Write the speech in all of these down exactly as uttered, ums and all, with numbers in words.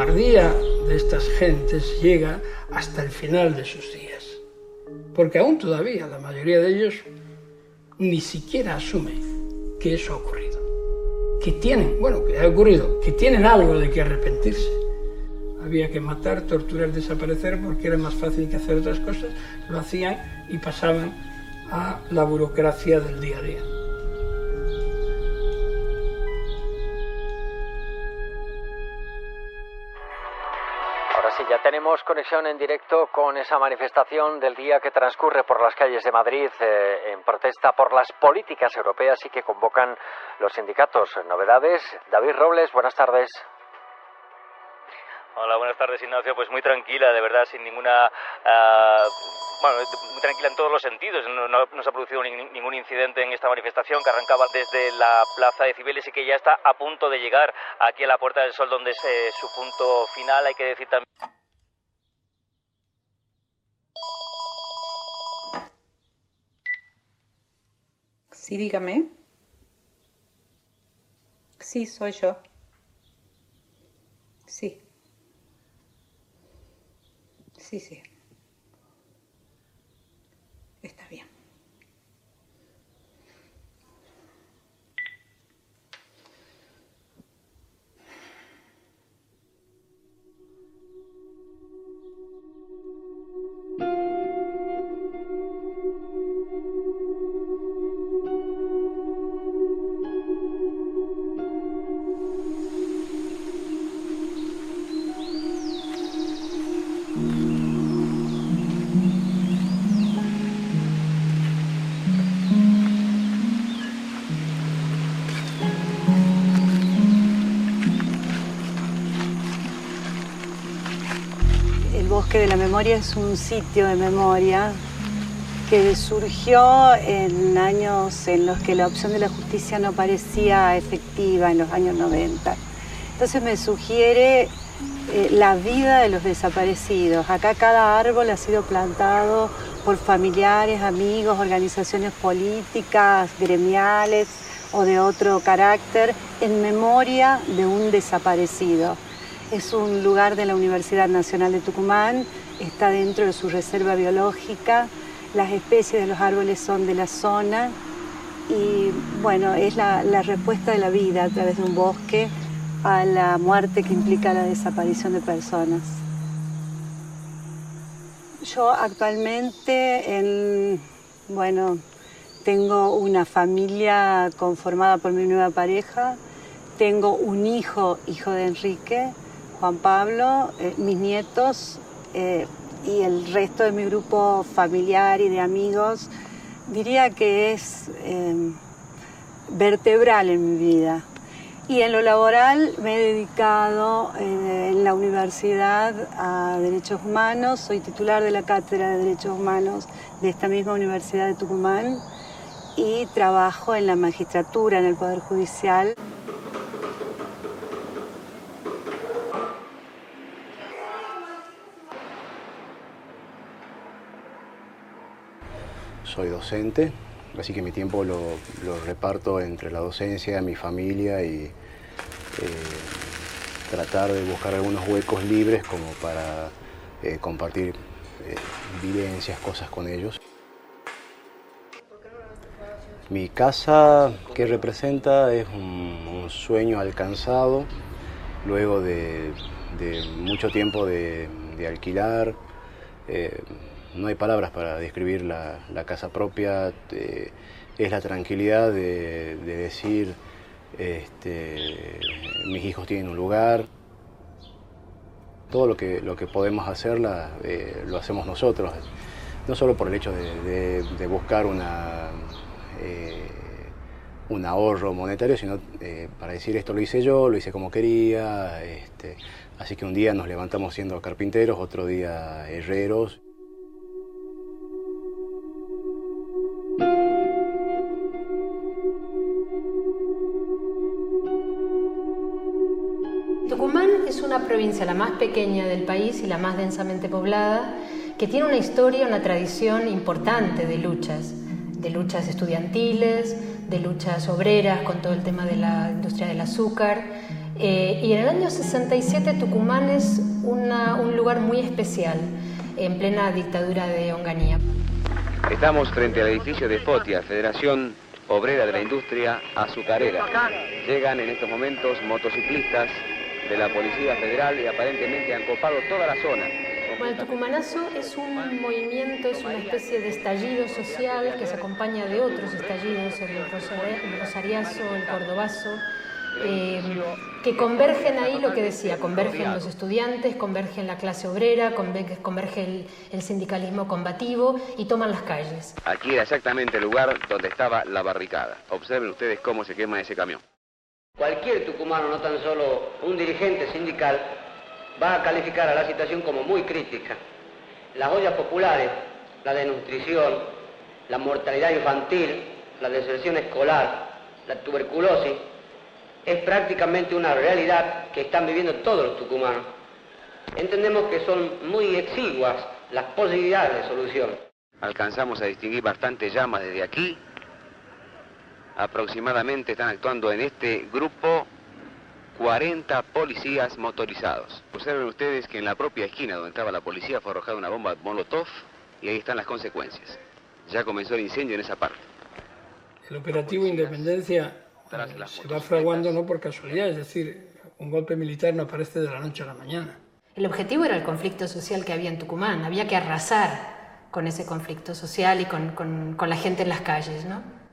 cobardía de estas gentes llega hasta el final de sus días. Porque aún todavía la mayoría de ellos ni siquiera asume que eso ha ocurrido. Que tienen, bueno, que ha ocurrido, que tienen algo de que arrepentirse. Había que matar, torturar, desaparecer porque era más fácil que hacer otras cosas. Lo hacían y pasaban a la burocracia del día a día. Ahora sí, ya tenemos conexión en directo con esa manifestación del día que transcurre por las calles de Madrid eh, en protesta por las políticas europeas y que convocan los sindicatos. Novedades, David Robles, buenas tardes. Hola, buenas tardes, Ignacio. Pues muy tranquila, de verdad, sin ninguna... Uh, bueno, muy tranquila en todos los sentidos. No, no, no se ha producido ni, ningún incidente en esta manifestación que arrancaba desde la Plaza de Cibeles y que ya está a punto de llegar aquí a la Puerta del Sol, donde es eh, su punto final. Hay que decir también... Sí, dígame. Sí, soy yo. Sí. Sí, sí. Está bien. El Bosque de la Memoria es un sitio de memoria que surgió en años en los que la opción de la justicia no parecía efectiva, en los años noventa. Entonces me sugiere eh, la vida de los desaparecidos. Acá cada árbol ha sido plantado por familiares, amigos, organizaciones políticas, gremiales o de otro carácter, en memoria de un desaparecido. Es un lugar de la Universidad Nacional de Tucumán, está dentro de su reserva biológica, las especies de los árboles son de la zona y bueno, es la, la respuesta de la vida a través de un bosque a la muerte que implica la desaparición de personas. Yo actualmente, en, bueno, tengo una familia conformada por mi nueva pareja, tengo un hijo, hijo de Enrique, Juan Pablo, eh, mis nietos eh, y el resto de mi grupo familiar y de amigos. Diría que es eh, vertebral en mi vida. Y en lo laboral me he dedicado eh, en la universidad a Derechos Humanos. Soy titular de la Cátedra de Derechos Humanos de esta misma Universidad de Tucumán y trabajo en la magistratura, en el Poder Judicial. Soy docente, así que mi tiempo lo, lo reparto entre la docencia, mi familia y eh, tratar de buscar algunos huecos libres como para eh, compartir eh, vivencias, cosas con ellos. Mi casa, ¿qué representa? Es un, un sueño alcanzado luego de, de mucho tiempo de, de alquilar. Eh, No hay palabras para describir la, la casa propia. Eh, es la tranquilidad de, de decir, este, mis hijos tienen un lugar. Todo lo que, lo que podemos hacerla, eh, lo hacemos nosotros. No solo por el hecho de, de, de buscar una, eh, un ahorro monetario, sino eh, para decir esto lo hice yo, lo hice como quería. Este, así que un día nos levantamos siendo carpinteros, otro día herreros. Tucumán es una provincia la más pequeña del país y la más densamente poblada, que tiene una historia, una tradición importante de luchas, de luchas estudiantiles, de luchas obreras con todo el tema de la industria del azúcar, Eh, y en el año sesenta y siete Tucumán es una, un lugar muy especial, en plena dictadura de Onganía. Estamos frente al edificio de Fotia, Federación Obrera de la Industria Azucarera. Llegan en estos momentos motociclistas de la Policía Federal y aparentemente han copado toda la zona. Bueno, el tucumanazo es un movimiento, es una especie de estallido social que se acompaña de otros estallidos, el, rosari el rosariazo, el cordobazo, eh, que convergen ahí lo que decía, convergen los estudiantes, convergen la clase obrera, converge el, el sindicalismo combativo y toman las calles. Aquí era exactamente el lugar donde estaba la barricada. Observen ustedes cómo se quema ese camión. Cualquier tucumano, no tan solo un dirigente sindical, va a calificar a la situación como muy crítica. Las ollas populares, la desnutrición, la mortalidad infantil, la deserción escolar, la tuberculosis, es prácticamente una realidad que están viviendo todos los tucumanos. Entendemos que son muy exiguas las posibilidades de solución. Alcanzamos a distinguir bastantes llamas desde aquí. Aproximadamente están actuando en este grupo cuarenta policías motorizados. Observen ustedes que en la propia esquina donde estaba la policía fue arrojada una bomba Molotov y ahí están las consecuencias. Ya comenzó el incendio en esa parte. El operativo Independencia eh, se va fraguando no por casualidad, es decir, un golpe militar no aparece de la noche a la mañana. El objetivo era el conflicto social que había en Tucumán, había que arrasar con ese conflicto social y con, con, con la gente en las calles, ¿no?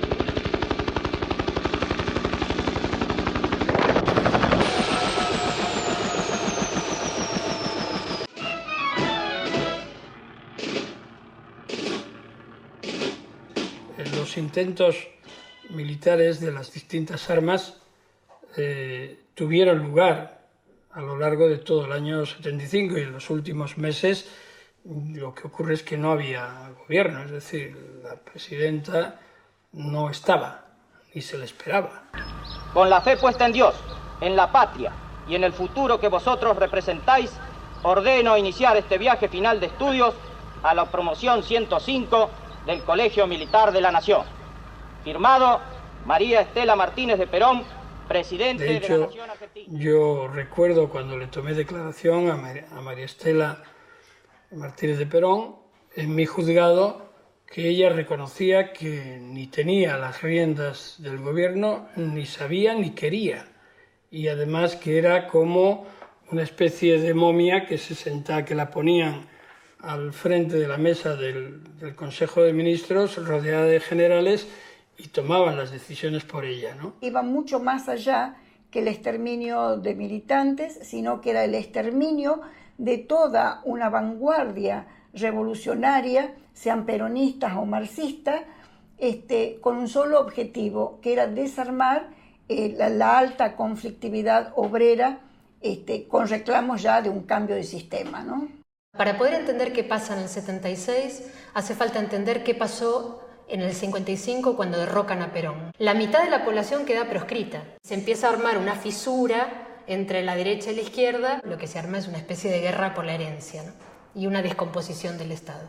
Los intentos militares de las distintas armas eh, tuvieron lugar a lo largo de todo el año setenta y cinco y en los últimos meses lo que ocurre es que no había gobierno, es decir, la presidenta no estaba ni se le esperaba. Con la fe puesta en Dios, en la patria y en el futuro que vosotros representáis, ordeno iniciar este viaje final de estudios a la promoción ciento cinco del Colegio Militar de la Nación. Firmado María Estela Martínez de Perón, presidente de, hecho, de la Nación Argentina. Yo recuerdo cuando le tomé declaración a, Mar a María Estela Martínez de Perón en mi juzgado, que ella reconocía que ni tenía las riendas del gobierno, ni sabía ni quería, y además que era como una especie de momia que se sentaba, que la ponían al frente de la mesa del, del Consejo de Ministros, rodeada de generales, y tomaban las decisiones por ella, ¿no? Iba mucho más allá que el exterminio de militantes, sino que era el exterminio de toda una vanguardia revolucionaria, sean peronistas o marxistas, este, con un solo objetivo, que era desarmar eh, la, la alta conflictividad obrera, este, con reclamos ya de un cambio de sistema, ¿no? Para poder entender qué pasa en el setenta y seis, hace falta entender qué pasó en el cincuenta y cinco cuando derrocan a Perón. La mitad de la población queda proscrita. Se empieza a armar una fisura entre la derecha y la izquierda. Lo que se arma es una especie de guerra por la herencia, ¿no? Y una descomposición del Estado.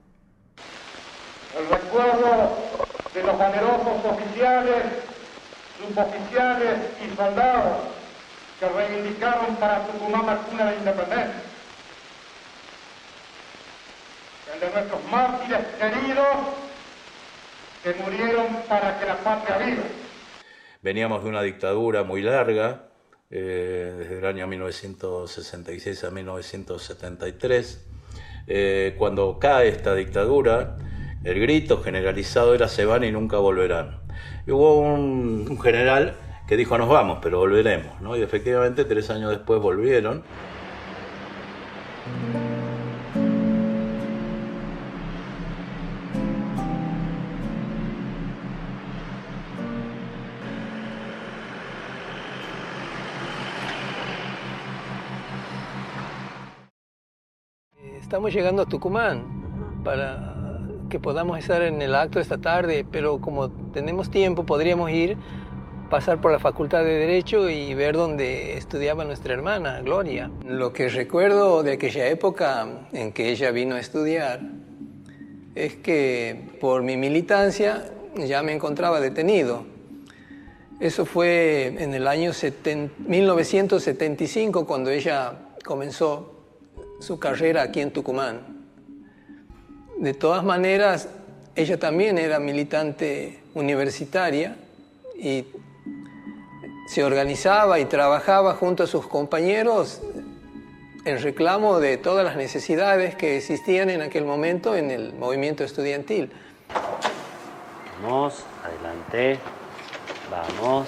El recuerdo de los valerosos oficiales, suboficiales y soldados que reivindicaron para Tucumán la cuna de la independencia. El de nuestros mártires queridos que murieron para que la patria viva. Veníamos de una dictadura muy larga, eh, desde el año mil novecientos sesenta y seis a mil novecientos setenta y tres. Eh, cuando cae esta dictadura, el grito generalizado era "se van y nunca volverán". Y hubo un, un general que dijo "nos vamos, pero volveremos", ¿no? Y efectivamente tres años después volvieron. Estamos llegando a Tucumán para que podamos estar en el acto esta tarde, pero como tenemos tiempo podríamos ir, pasar por la Facultad de Derecho y ver dónde estudiaba nuestra hermana, Gloria. Lo que recuerdo de aquella época en que ella vino a estudiar es que por mi militancia ya me encontraba detenido. Eso fue en el año mil novecientos setenta y cinco, cuando ella comenzó su carrera aquí en Tucumán. De todas maneras, ella también era militante universitaria y se organizaba y trabajaba junto a sus compañeros en reclamo de todas las necesidades que existían en aquel momento en el movimiento estudiantil. Vamos, adelante, vamos.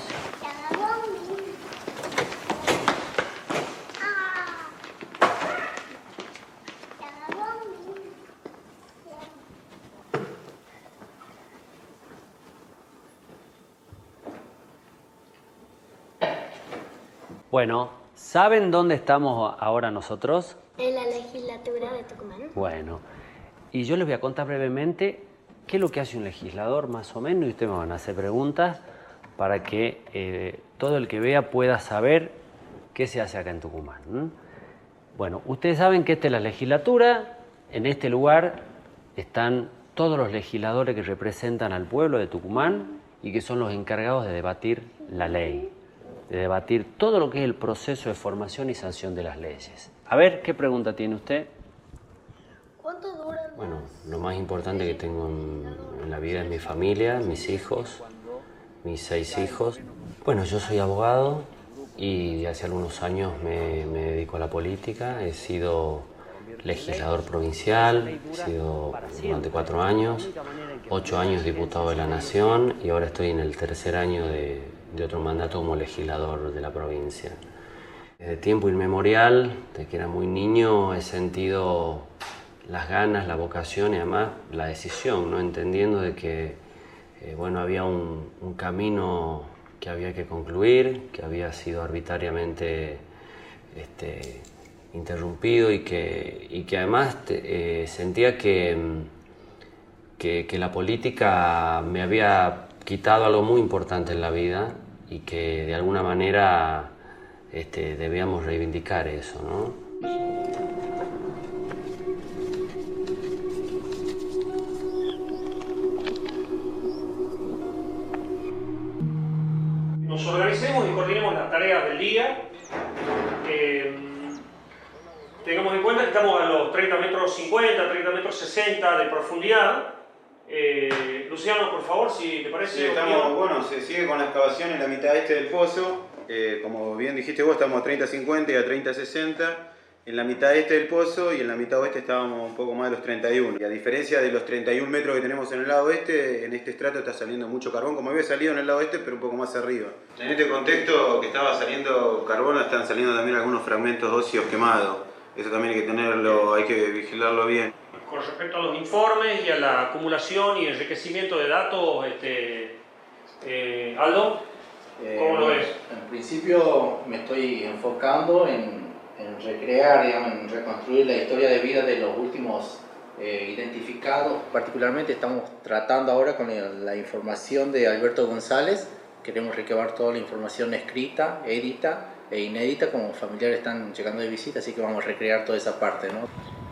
Bueno, ¿saben dónde estamos ahora nosotros? En la legislatura de Tucumán. Bueno, y yo les voy a contar brevemente qué es lo que hace un legislador, más o menos, y ustedes me van a hacer preguntas para que eh, todo el que vea pueda saber qué se hace acá en Tucumán. ¿Mm? Bueno, ustedes saben que esta es la legislatura. En este lugar están todos los legisladores que representan al pueblo de Tucumán y que son los encargados de debatir la ley, de debatir todo lo que es el proceso de formación y sanción de las leyes. A ver, ¿qué pregunta tiene usted? ¿Cuánto duran? Bueno, lo más importante que tengo en, en la vida es mi familia, mis hijos, mis seis hijos. Bueno, yo soy abogado y de hace algunos años me, me dedico a la política. He sido legislador provincial, he sido durante cuatro años, ocho años diputado de la Nación y ahora estoy en el tercer año de, de otro mandato como legislador de la provincia. Desde tiempo inmemorial, desde que era muy niño, he sentido las ganas, la vocación y además la decisión, ¿no? Entendiendo de que eh, bueno, había un, un camino que había que concluir, que había sido arbitrariamente este, interrumpido y que, y que además te, eh, sentía que, que, que la política me había quitado algo muy importante en la vida y que de alguna manera este, debíamos reivindicar eso, ¿no? Nos organicemos y coordinemos las tareas del día. Eh, tengamos en cuenta que estamos a los treinta metros cincuenta, treinta metros sesenta de profundidad. Eh, Luciano, por favor, si te parece. Sí, estamos, bueno, se sigue con la excavación en la mitad este del pozo. Eh, como bien dijiste vos, estamos a treinta cincuenta y a treinta sesenta. En la mitad este del pozo y en la mitad oeste estábamos un poco más de los treinta y uno. Y a diferencia de los treinta y un metros que tenemos en el lado oeste, en este estrato está saliendo mucho carbón, como había salido en el lado oeste, pero un poco más arriba. En este contexto que estaba saliendo carbón, están saliendo también algunos fragmentos óseos quemados. Eso también hay que tenerlo, hay que vigilarlo bien. Con respecto a los informes y a la acumulación y enriquecimiento de datos, este, eh, Aldo, ¿cómo eh, lo ves? En principio me estoy enfocando en en recrear, digamos, en reconstruir la historia de vida de los últimos eh, identificados. Particularmente estamos tratando ahora con el, la información de Alberto González. Queremos recabar toda la información escrita, edita e inédita, como familiares están llegando de visita, así que vamos a recrear toda esa parte, ¿no?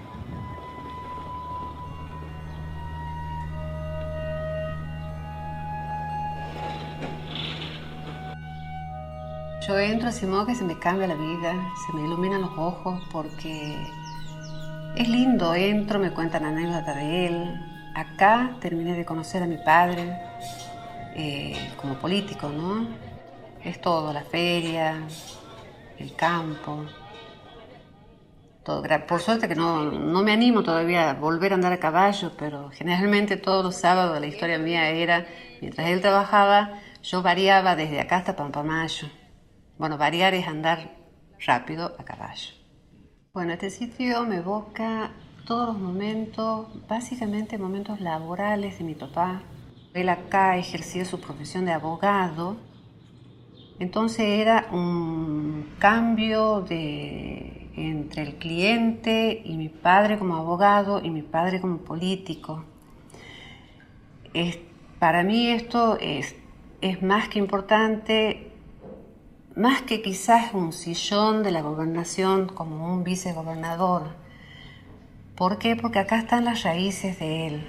Yo entro así modo que se me cambia la vida, se me iluminan los ojos porque es lindo, entro, me cuentan anécdotas de él. Acá terminé de conocer a mi padre eh, como político, ¿no? Es todo, la feria, el campo, todo. Por suerte que no, no me animo todavía a volver a andar a caballo, pero generalmente todos los sábados la historia mía era, mientras él trabajaba, yo variaba desde acá hasta Pampamayo. Bueno, variar es andar rápido a caballo. Bueno, este sitio me evoca todos los momentos, básicamente momentos laborales de mi papá. Él acá ejercía su profesión de abogado, entonces era un cambio de, entre el cliente y mi padre como abogado y mi padre como político. Es, para mí esto es, es más que importante. Más que quizás un sillón de la gobernación como un vicegobernador. ¿Por qué? Porque acá están las raíces de él.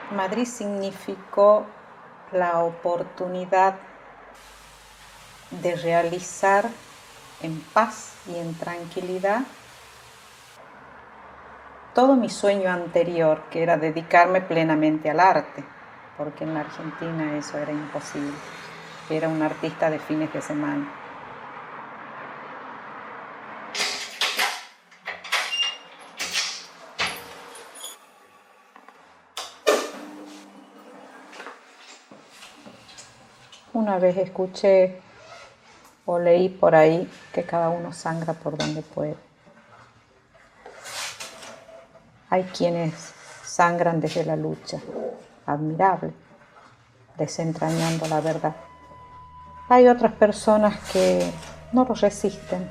Madrid significó la oportunidad de realizar en paz y en tranquilidad todo mi sueño anterior, que era dedicarme plenamente al arte, porque en la Argentina eso era imposible. Era un artista de fines de semana. Una vez escuché o leí por ahí que cada uno sangra por donde puede. Hay quienes sangran desde la lucha, admirable, desentrañando la verdad. Hay otras personas que no lo resisten.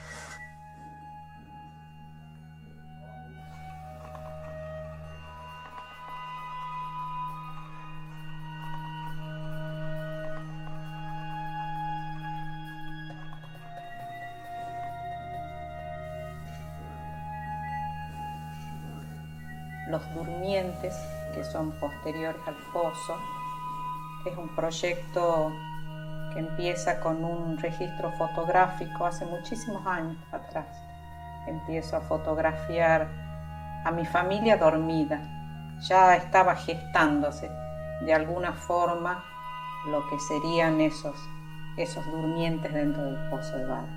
Los Durmientes, que son posteriores al Pozo, es un proyecto que empieza con un registro fotográfico hace muchísimos años atrás. Empiezo a fotografiar a mi familia dormida. Ya estaba gestándose de alguna forma lo que serían esos, esos durmientes dentro del Pozo de Balma.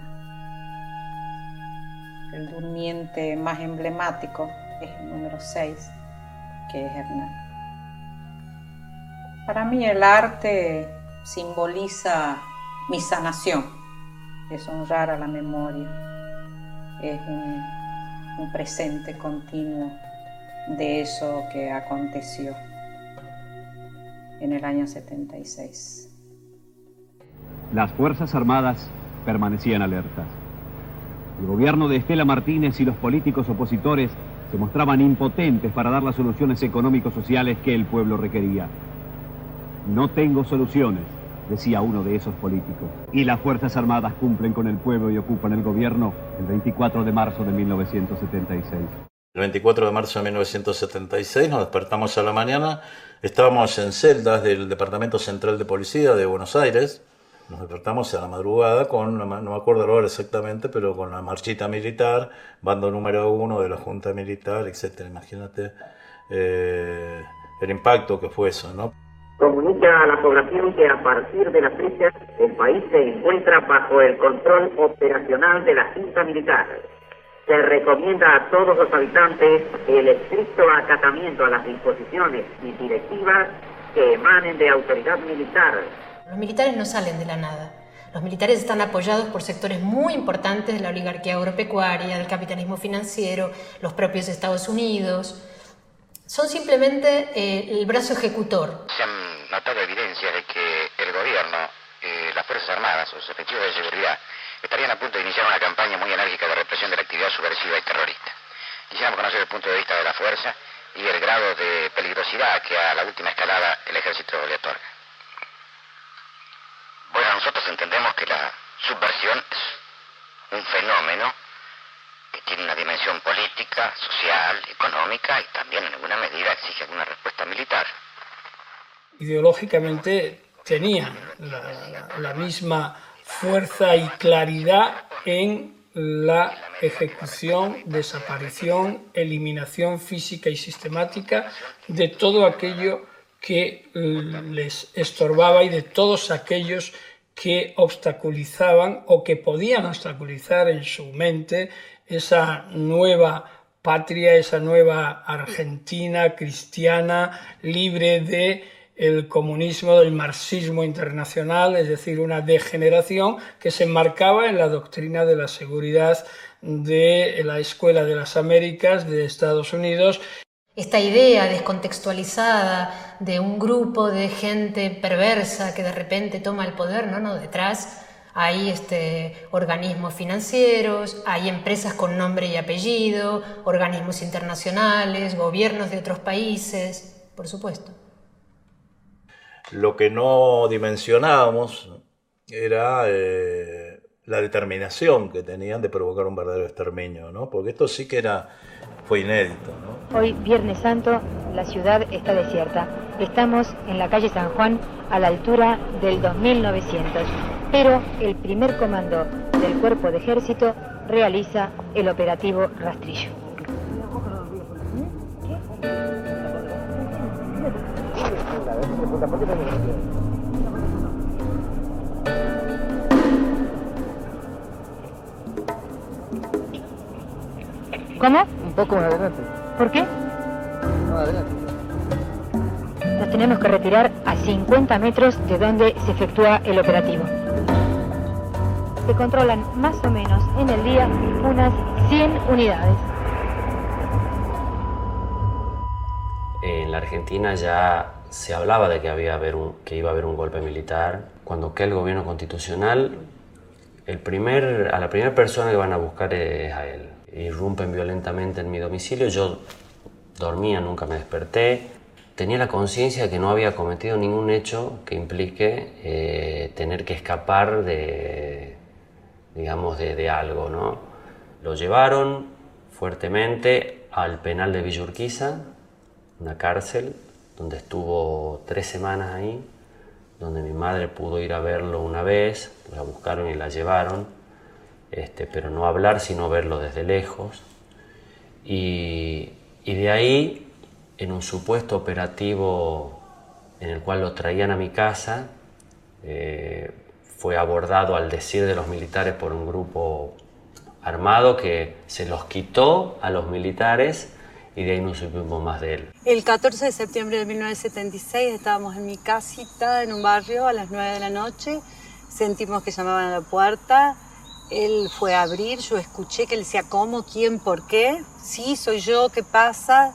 El durmiente más emblemático es el número seis, que es Hernán. Para mí el arte simboliza mi sanación, es honrar a la memoria, es un, un presente continuo de eso que aconteció en el año setenta y seis. Las Fuerzas Armadas permanecían alertas. El gobierno de Estela Martínez y los políticos opositores se mostraban impotentes para dar las soluciones económico-sociales que el pueblo requería. No tengo soluciones, decía uno de esos políticos. Y las Fuerzas Armadas cumplen con el pueblo y ocupan el gobierno el veinticuatro de marzo de mil novecientos setenta y seis. El veinticuatro de marzo de mil novecientos setenta y seis nos despertamos a la mañana, estábamos en celdas del Departamento Central de Policía de Buenos Aires. Nos despertamos a la madrugada con, no me acuerdo la hora exactamente, pero con la marchita militar, bando número uno de la Junta Militar, etcétera. Imagínate eh, el impacto que fue eso, ¿no? Comunica a la población que a partir de la fecha el país se encuentra bajo el control operacional de la Junta Militar. Se recomienda a todos los habitantes el estricto acatamiento a las disposiciones y directivas que emanen de autoridad militar. Los militares no salen de la nada. Los militares están apoyados por sectores muy importantes de la oligarquía agropecuaria, del capitalismo financiero, los propios Estados Unidos. Son simplemente eh, el brazo ejecutor. Se han notado evidencias de que el gobierno, eh, las Fuerzas Armadas o sus efectivos de seguridad estarían a punto de iniciar una campaña muy enérgica de represión de la actividad subversiva y terrorista. Quisiéramos conocer el punto de vista de la fuerza y el grado de peligrosidad que a la última escalada el ejército le otorga. Bueno, nosotros entendemos que la subversión es un fenómeno que tiene una dimensión política, social, económica y también en alguna medida exige alguna respuesta militar. Ideológicamente tenían la, la, la misma fuerza y claridad en la ejecución, desaparición, eliminación física y sistemática de todo aquello que les estorbaba y de todos aquellos que obstaculizaban o que podían obstaculizar en su mente esa nueva patria, esa nueva Argentina cristiana, libre de el comunismo, del marxismo internacional, es decir, una degeneración que se enmarcaba en la doctrina de la seguridad de la Escuela de las Américas de Estados Unidos. Esta idea descontextualizada de un grupo de gente perversa que de repente toma el poder, no, no, detrás hay este, organismos financieros, hay empresas con nombre y apellido, organismos internacionales, gobiernos de otros países, por supuesto. Lo que no dimensionábamos era eh, la determinación que tenían de provocar un verdadero exterminio, ¿no? Porque esto sí que era, fue inédito, ¿no? Hoy, Viernes Santo, la ciudad está desierta. Estamos en la calle San Juan, a la altura del dos mil novecientos. Pero el primer comando del Cuerpo de Ejército realiza el operativo Rastrillo. ¿Cómo? Un poco más adelante. ¿Por qué? No, adelante. Nos tenemos que retirar a cincuenta metros de donde se efectúa el operativo. Se controlan más o menos en el día unas cien unidades. En la Argentina ya se hablaba de que, había haber un, que iba a haber un golpe militar. Cuando cae el gobierno constitucional, el primer, a la primera persona que van a buscar es a él. Irrumpen violentamente en mi domicilio. Yo dormía, nunca me desperté. Tenía la conciencia de que no había cometido ningún hecho que implique eh, tener que escapar de, digamos, de, de algo, ¿no? Lo llevaron fuertemente al penal de Villa Urquiza, una cárcel donde estuvo tres semanas ahí, donde mi madre pudo ir a verlo una vez, la buscaron y la llevaron, este, pero no hablar sino verlo desde lejos. Y, y de ahí, en un supuesto operativo en el cual lo traían a mi casa, eh, fue abordado al decir de los militares por un grupo armado que se los quitó a los militares y de ahí no supimos más de él. El catorce de septiembre de mil novecientos setenta y seis estábamos en mi casita en un barrio a las nueve de la noche, sentimos que llamaban a la puerta, él fue a abrir, yo escuché que él decía ¿cómo? ¿Quién? ¿Por qué? Sí, soy yo, ¿qué pasa?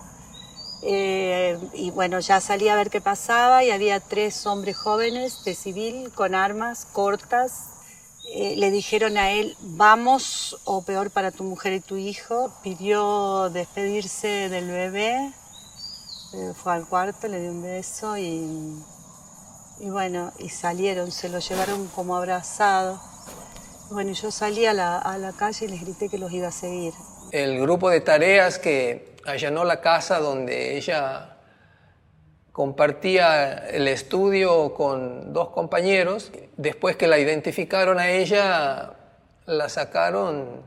Eh, y bueno, ya salí a ver qué pasaba y había tres hombres jóvenes de civil con armas cortas. Eh, le dijeron a él, vamos o peor para tu mujer y tu hijo. Pidió despedirse del bebé, eh, fue al cuarto, le dio un beso y, y bueno, y salieron, se lo llevaron como abrazado. Bueno, yo salí a la, a la calle y les grité que los iba a seguir. El grupo de tareas que allanó la casa donde ella compartía el estudio con dos compañeros. Después que la identificaron a ella, la sacaron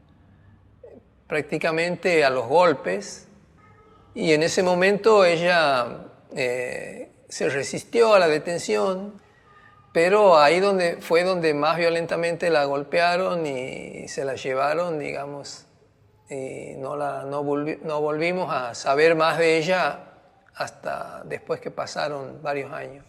prácticamente a los golpes. Y en ese momento ella eh, se resistió a la detención, pero ahí donde, fue donde más violentamente la golpearon y se la llevaron, digamos, y no, la, no, volvi, no volvimos a saber más de ella hasta después que pasaron varios años.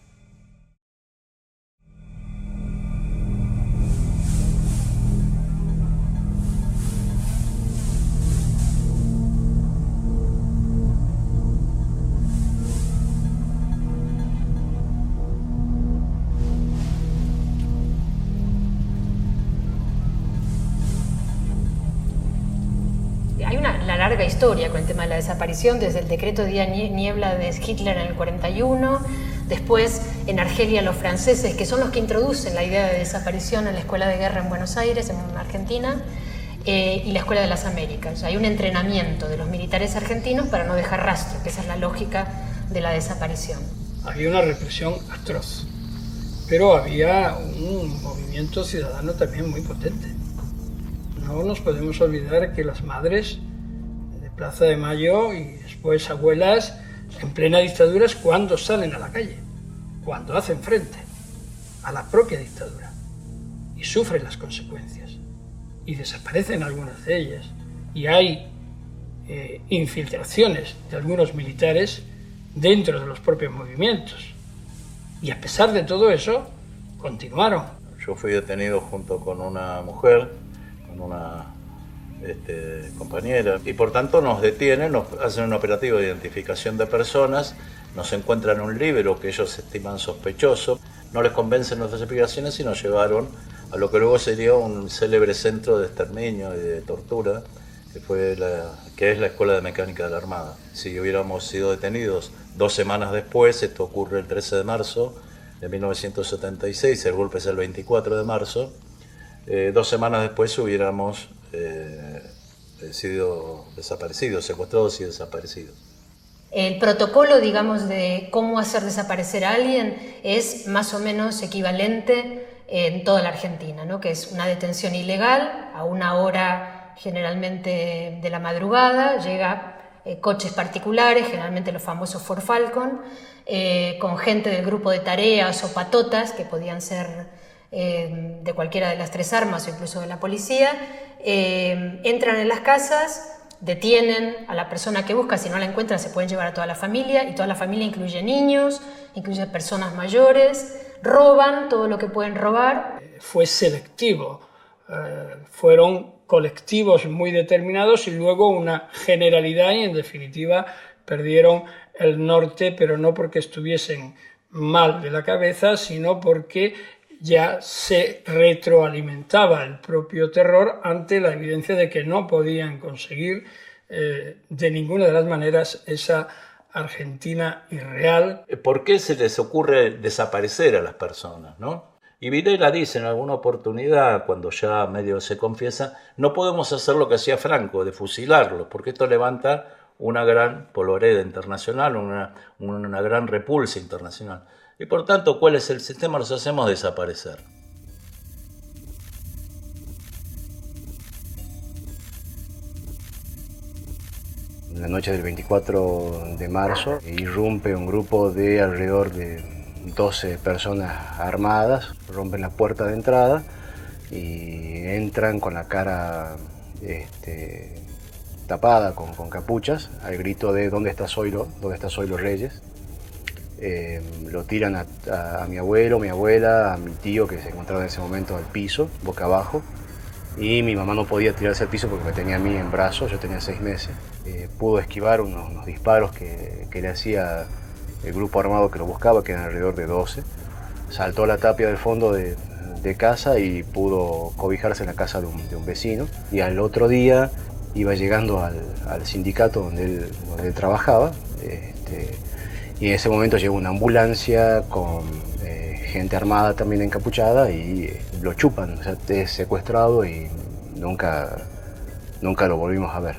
Hay una la larga historia con el tema de la desaparición, desde el decreto Día Niebla de Hitler en el cuarenta y uno, después en Argelia los franceses, que son los que introducen la idea de desaparición en la Escuela de Guerra en Buenos Aires, en Argentina, eh, y la Escuela de las Américas. Hay un entrenamiento de los militares argentinos para no dejar rastro, que esa es la lógica de la desaparición. Había una represión atroz, pero había un movimiento ciudadano también muy potente. No nos podemos olvidar que las madres de Plaza de Mayo y después abuelas en plena dictadura es cuando salen a la calle, cuando hacen frente a la propia dictadura y sufren las consecuencias y desaparecen algunas de ellas y hay eh, infiltraciones de algunos militares dentro de los propios movimientos y a pesar de todo eso continuaron. Yo fui detenido junto con una mujer, con una este, compañera, y por tanto nos detienen, nos hacen un operativo de identificación de personas, nos encuentran un libro que ellos estiman sospechoso, no les convencen nuestras explicaciones y nos llevaron a lo que luego sería un célebre centro de exterminio y de tortura, que, fue la, que es la Escuela de Mecánica de la Armada. Si hubiéramos sido detenidos dos semanas después, esto ocurre el trece de marzo de mil novecientos setenta y seis, el golpe es el veinticuatro de marzo, Eh, dos semanas después hubiéramos eh, sido desaparecidos, secuestrados y desaparecidos. El protocolo, digamos, de cómo hacer desaparecer a alguien es más o menos equivalente en toda la Argentina, ¿no? Que es una detención ilegal a una hora generalmente de la madrugada, llega eh, coches particulares, generalmente los famosos Ford Falcon, eh, con gente del grupo de tareas o patotas, que podían ser eh, de cualquiera de las tres armas o incluso de la policía, eh, entran en las casas, detienen a la persona que busca, si no la encuentran se pueden llevar a toda la familia, y toda la familia incluye niños, incluye personas mayores, roban todo lo que pueden robar. Fue selectivo, eh, fueron colectivos muy determinados y luego una generalidad, y en definitiva perdieron el norte, pero no porque estuviesen mal de la cabeza, sino porque ya se retroalimentaba el propio terror ante la evidencia de que no podían conseguir eh, de ninguna de las maneras esa Argentina irreal. ¿Por qué se les ocurre desaparecer a las personas, no? Y Vilela dice en alguna oportunidad, cuando ya medio se confiesa, no podemos hacer lo que hacía Franco, de fusilarlos, porque esto levanta una gran polvareda internacional, una, una gran repulsa internacional. Y por tanto, ¿cuál es el sistema? Los hacemos desaparecer. En la noche del veinticuatro de marzo irrumpe un grupo de alrededor de doce personas armadas, rompen la puerta de entrada y entran con la cara este, tapada con, con capuchas, al grito de ¿dónde está Zoilo? ¿Dónde está Zoilo Reyes? Eh, lo tiran a, a, a mi abuelo, mi abuela, a mi tío que se encontraba en ese momento al piso, boca abajo, y mi mamá no podía tirarse al piso porque me tenía a mí en brazos, yo tenía seis meses. Eh, pudo esquivar unos, unos disparos que, que le hacía el grupo armado que lo buscaba, que eran alrededor de doce. Saltó a la tapia del fondo de, de casa y pudo cobijarse en la casa de un, de un vecino. Y al otro día iba llegando al, al sindicato donde él, donde él trabajaba. Este, y en ese momento llegó una ambulancia con eh, gente armada también encapuchada y eh, lo chupan, o sea, es secuestrado y nunca, nunca lo volvimos a ver.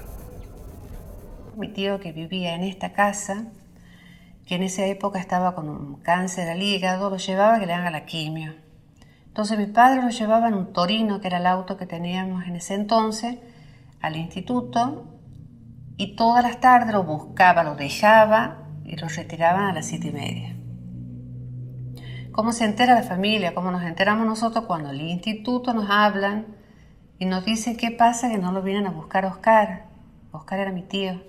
Mi tío que vivía en esta casa, que en esa época estaba con un cáncer al hígado, lo llevaba a que le haga la quimio. Entonces mi padre lo llevaba en un Torino, que era el auto que teníamos en ese entonces, al instituto, y todas las tardes lo buscaba, lo dejaba y lo retiraban a las siete y media. ¿Cómo se entera la familia? ¿Cómo nos enteramos nosotros cuando el instituto nos hablan y nos dicen qué pasa que no lo vienen a buscar a Oscar? Oscar era mi tío.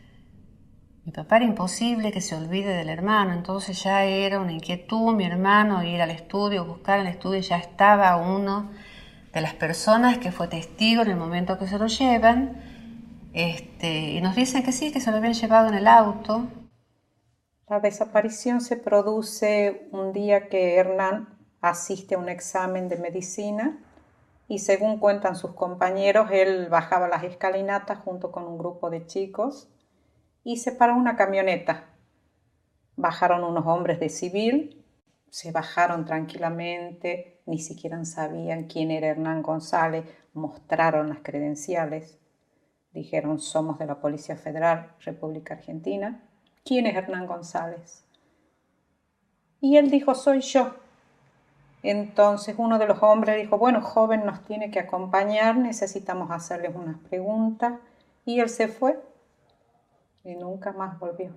Mi papá era imposible que se olvide del hermano, entonces ya era una inquietud mi hermano ir al estudio, buscar el estudio, ya estaba uno de las personas que fue testigo en el momento que se lo llevan, este, y nos dicen que sí, que se lo habían llevado en el auto. La desaparición se produce un día que Hernán asiste a un examen de medicina y según cuentan sus compañeros, él bajaba las escalinatas junto con un grupo de chicos y se paró una camioneta. Bajaron unos hombres de civil, se bajaron tranquilamente, ni siquiera sabían quién era Hernán González, mostraron las credenciales, dijeron somos de la Policía Federal, República Argentina. ¿Quién es Hernán González? Y él dijo, soy yo. Entonces uno de los hombres dijo, bueno, joven nos tiene que acompañar, necesitamos hacerles unas preguntas. Y él se fue y nunca más volvió.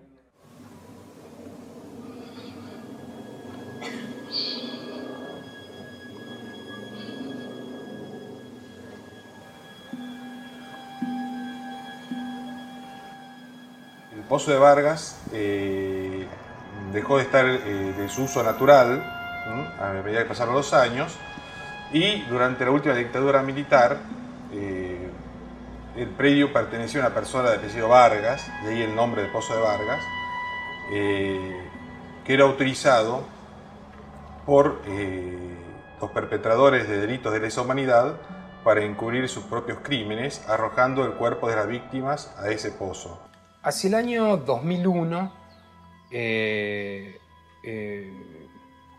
El Pozo de Vargas eh, dejó de estar eh, de su uso natural ¿m? a medida que pasaron los años y durante la última dictadura militar eh, el predio perteneció a una persona de apellido Vargas, de ahí el nombre del Pozo de Vargas, eh, que era utilizado por eh, los perpetradores de delitos de lesa humanidad para encubrir sus propios crímenes, arrojando el cuerpo de las víctimas a ese pozo. Hacia el año dos mil uno, eh, eh,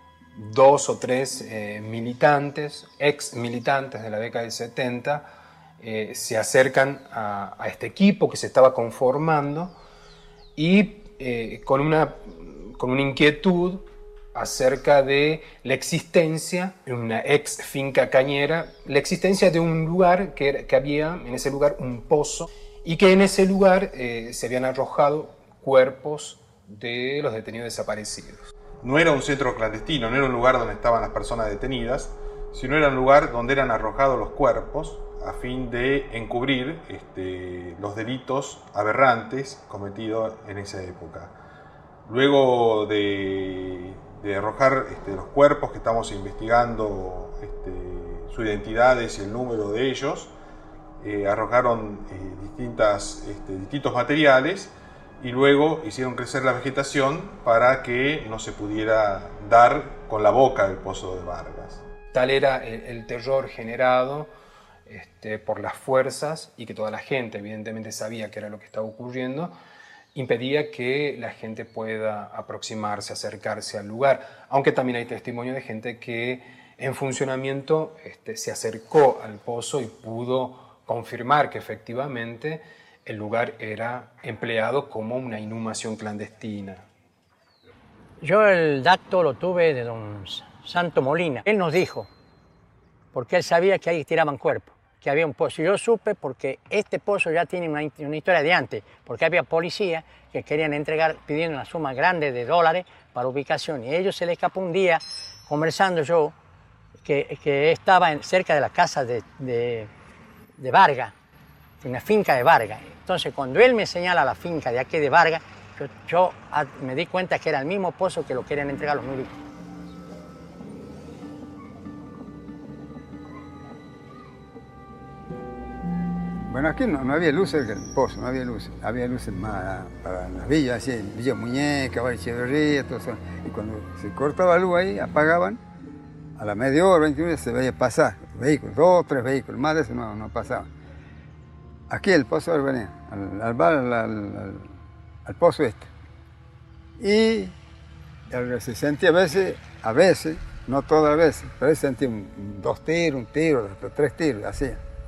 dos o tres eh, militantes, ex militantes de la década del setenta, eh, se acercan a, a este equipo que se estaba conformando y eh, con, una, con una inquietud acerca de la existencia, en una ex finca cañera, la existencia de un lugar que, era, que había en ese lugar un pozo y que en ese lugar eh, se habían arrojado cuerpos de los detenidos desaparecidos. No era un centro clandestino, no era un lugar donde estaban las personas detenidas, sino era un lugar donde eran arrojados los cuerpos a fin de encubrir este, los delitos aberrantes cometidos en esa época. Luego de, de arrojar este, los cuerpos, que estamos investigando este, sus identidades y el número de ellos, eh, arrojaron eh, distintas, este, distintos materiales y luego hicieron crecer la vegetación para que no se pudiera dar con la boca del pozo de Vargas. Tal era el, el terror generado este, por las fuerzas, y que toda la gente evidentemente sabía que era lo que estaba ocurriendo, impedía que la gente pueda aproximarse, acercarse al lugar, aunque también hay testimonio de gente que en funcionamiento este, se acercó al pozo y pudo confirmar que efectivamente el lugar era empleado como una inhumación clandestina. Yo el dato lo tuve de don Santo Molina. Él nos dijo, porque él sabía que ahí tiraban cuerpos, que había un pozo. Yo supe porque este pozo ya tiene una, una historia de antes, porque había policías que querían entregar, pidiendo una suma grande de dólares para ubicación. Y a ellos se les escapó un día, conversando yo, que, que estaba en, cerca de la casa de, de, de Vargas, una finca de Vargas. Entonces, cuando él me señala la finca de aquí de Vargas, yo, yo me di cuenta que era el mismo pozo que lo querían entregar los milicos. Bueno, aquí no, no había luces en el pozo, no había luces. Había luces más para las villas, así, Villa Muñeca, Valle Echeverría, todo eso. Y cuando se cortaba la luz ahí, apagaban, a la media hora, veinte minutos, se veía pasar vehículos, dos o tres vehículos, más de eso no, no pasaban. Aquí el pozo del veneno, al, al, al, al, al pozo este. Y se sentía a veces, a veces, no todas las veces, pero se sentía un, dos tiros, un tiro, hasta tres tiros, así.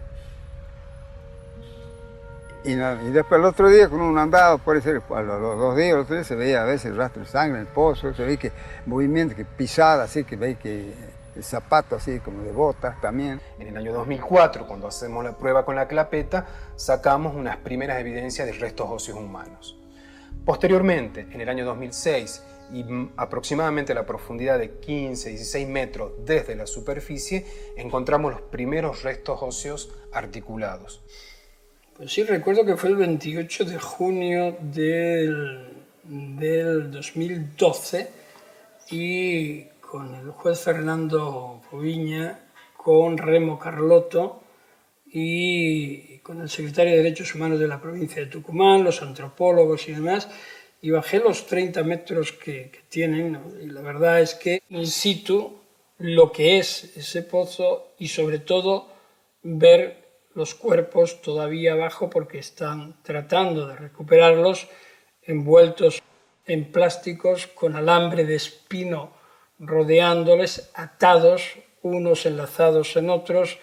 Y, y después el otro día, cuando uno andaba por ese, a los, los dos días, los tres, se veía a veces el rastro de sangre en el pozo, se veía que movimiento, que pisada, así, que veía que el zapato así como de botas también. En el año dos mil cuatro, cuando hacemos la prueba con la clapeta, sacamos unas primeras evidencias de restos óseos humanos. Posteriormente, en el año dos mil seis, y aproximadamente a la profundidad de quince a dieciséis metros desde la superficie, encontramos los primeros restos óseos articulados. Pues sí, recuerdo que fue el veintiocho de junio del, del dos mil doce y con el juez Fernando Poviña, con Remo Carlotto y con el secretario de Derechos Humanos de la provincia de Tucumán, los antropólogos y demás, y bajé los treinta metros que, que tienen, ¿no? Y la verdad es que in situ lo que es ese pozo y sobre todo ver los cuerpos todavía abajo porque están tratando de recuperarlos envueltos en plásticos con alambre de espino rodeándoles, atados, unos enlazados en otros.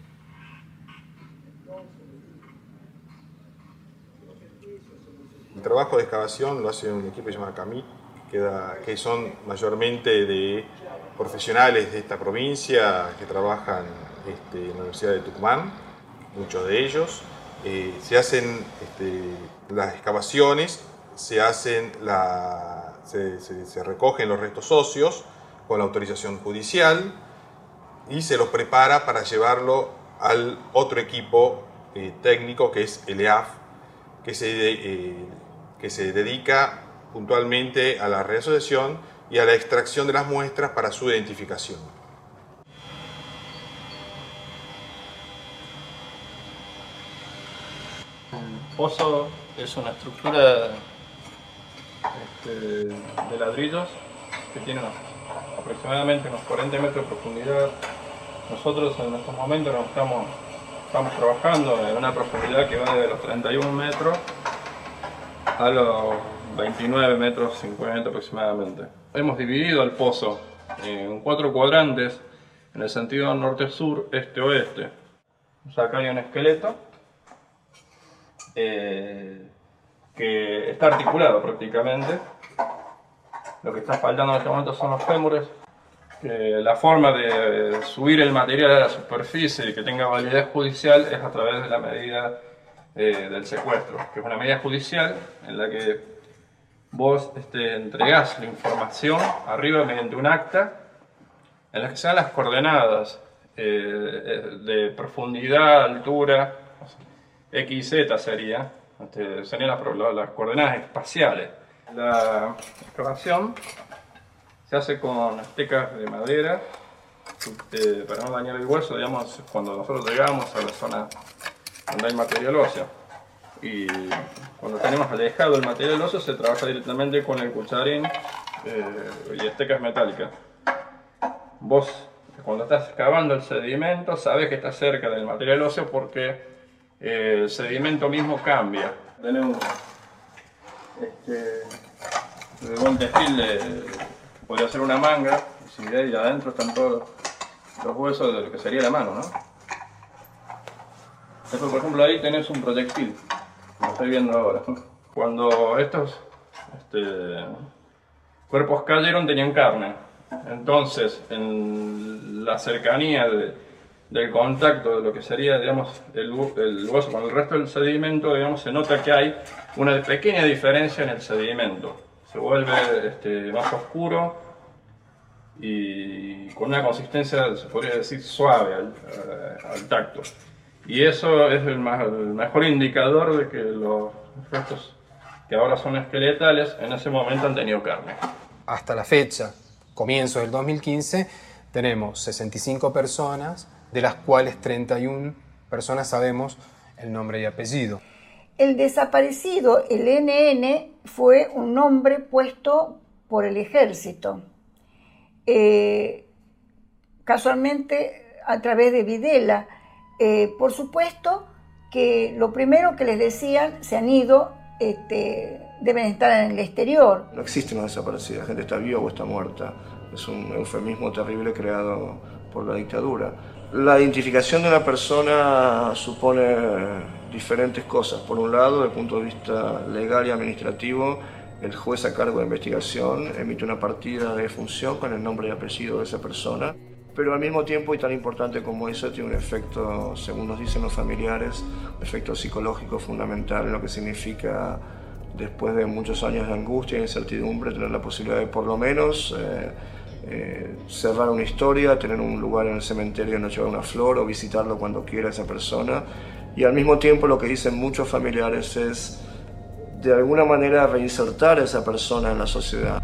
El trabajo de excavación lo hace un equipo que se llama CAMIT, que, da, que son mayormente de profesionales de esta provincia que trabajan este, en la Universidad de Tucumán, muchos de ellos. Eh, se hacen este, las excavaciones, se, hacen la, se, se, se recogen los restos óseos con la autorización judicial y se los prepara para llevarlo al otro equipo eh, técnico que es el E A F, que se, eh, que se dedica puntualmente a la reasociación y a la extracción de las muestras para su identificación. El pozo es una estructura este, de ladrillos que tiene unos, aproximadamente unos cuarenta metros de profundidad. Nosotros en estos momentos nos estamos, estamos trabajando en una profundidad que va desde los treinta y uno metros a los veintinueve metros cincuenta aproximadamente. Hemos dividido el pozo en cuatro cuadrantes en el sentido norte-sur, este-oeste. O sea, acá hay un esqueleto eh, que está articulado prácticamente. Lo que está faltando en este momento son los fémures. Que la forma de subir el material a la superficie y que tenga validez judicial es a través de la medida eh, del secuestro, que es una medida judicial en la que vos este, entregás la información arriba mediante un acta en la que se dan las coordenadas eh, de profundidad, altura, X, Z sería, este, serían las, las coordenadas espaciales. La excavación se hace con estecas de madera eh, para no dañar el hueso, digamos, cuando nosotros llegamos a la zona donde hay material óseo. Y cuando tenemos alejado el material óseo se trabaja directamente con el cucharín eh, y estecas metálicas. Vos, cuando estás excavando el sedimento, sabes que estás cerca del material óseo porque eh, el sedimento mismo cambia. Tenemos este, de buen textil de... Podría ser una manga, si veis adentro están todos los huesos de lo que sería la mano, ¿no? Después, por ejemplo, ahí tenés un proyectil, lo estoy viendo ahora. Cuando estos este, cuerpos cayeron tenían carne, entonces en la cercanía de, del contacto de lo que sería, digamos, el, el hueso con el resto del sedimento, digamos, se nota que hay una pequeña diferencia en el sedimento. Se vuelve este, más oscuro y con una consistencia, se podría decir, suave al, al tacto. Y eso es el, más, el mejor indicador de que los restos que ahora son esqueletales en ese momento han tenido carne. Hasta la fecha, comienzos del dos mil quince, tenemos sesenta y cinco personas, de las cuales treinta y una personas sabemos el nombre y apellido. El desaparecido, el N N, fue un nombre puesto por el ejército. Eh, casualmente a través de Videla. Eh, por supuesto que lo primero que les decían, se han ido, este, deben estar en el exterior. No existe una desaparecida, la gente está viva o está muerta. Es un eufemismo terrible creado por la dictadura. La identificación de una persona supone diferentes cosas. Por un lado, desde el punto de vista legal y administrativo, el juez a cargo de investigación emite una partida de defunción con el nombre y apellido de esa persona. Pero al mismo tiempo, y tan importante como eso, tiene un efecto, según nos dicen los familiares, un efecto psicológico fundamental en lo que significa, después de muchos años de angustia e incertidumbre, tener la posibilidad de por lo menos eh, eh, cerrar una historia, tener un lugar en el cementerio donde llevar una flor o visitarlo cuando quiera esa persona. Y al mismo tiempo lo que dicen muchos familiares es, de alguna manera, reinsertar a esa persona en la sociedad.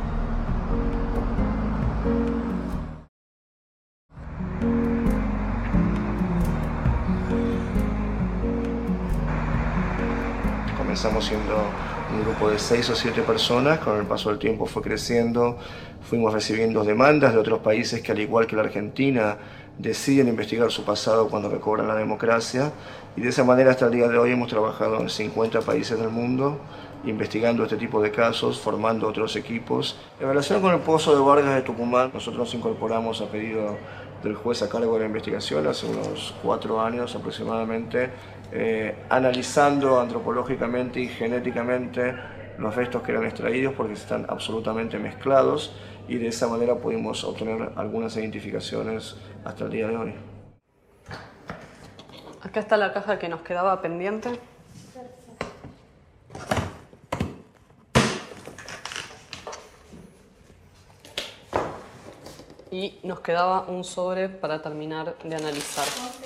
Comenzamos siendo un grupo de seis o siete personas, con el paso del tiempo fue creciendo, fuimos recibiendo demandas de otros países que, al igual que la Argentina, deciden investigar su pasado cuando recobran la democracia, y de esa manera hasta el día de hoy hemos trabajado en cincuenta países del mundo, investigando este tipo de casos, formando otros equipos. En relación con el pozo de Vargas de Tucumán, nosotros nos incorporamos a pedido del juez a cargo de la investigación hace unos cuatro años aproximadamente, eh, analizando antropológicamente y genéticamente los restos que eran extraídos porque están absolutamente mezclados, y de esa manera pudimos obtener algunas identificaciones hasta el día de hoy. Acá está la caja que nos quedaba pendiente. Y nos quedaba un sobre para terminar de analizar.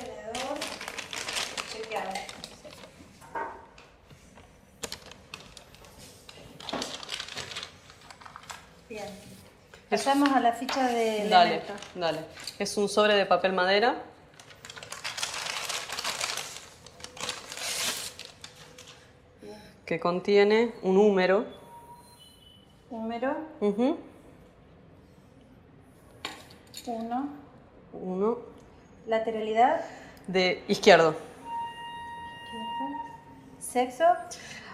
Bien. Pasamos a la ficha de Dale, elemento. dale. Es un sobre de papel madera. Que contiene un húmero. Húmero. Uh-huh. Uno. Uno. Lateralidad. De izquierdo. Sexo.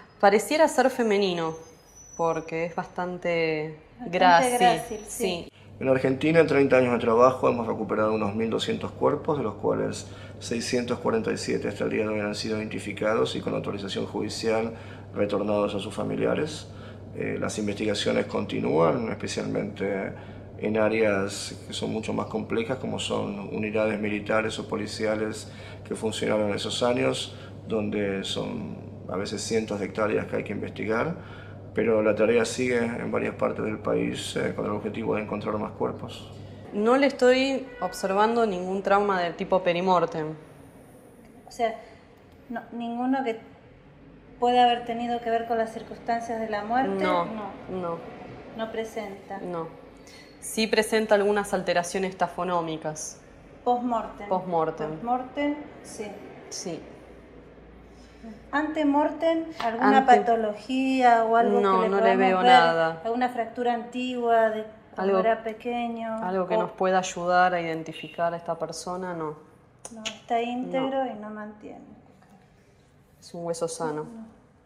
Pareciera ser femenino, porque es bastante, Bastante grácil. grácil, sí. Sí. En Argentina, en treinta años de trabajo, hemos recuperado unos mil doscientos cuerpos, de los cuales seiscientos cuarenta y siete hasta el día de hoy han sido identificados y con autorización judicial retornados a sus familiares. Eh, las investigaciones continúan, especialmente en áreas que son mucho más complejas, como son unidades militares o policiales que funcionaron en esos años, donde son a veces cientos de hectáreas que hay que investigar, pero la tarea sigue en varias partes del país eh, con el objetivo de encontrar más cuerpos. No le estoy observando ningún trauma de tipo perimortem. O sea, no, ninguno que pueda haber tenido que ver con las circunstancias de la muerte. No, no, no. No presenta. No. Sí presenta algunas alteraciones tafonómicas. Post-mortem. Post-mortem. Post-mortem, sí. Sí. ¿Ante-mortem alguna Ante... patología o algo no, que le no le veo ver? nada. ¿Alguna fractura antigua de cuando algo, era pequeño? Algo que o... nos pueda ayudar a identificar a esta persona, no. No, está íntegro no. y no mantiene. Es un hueso sano. No.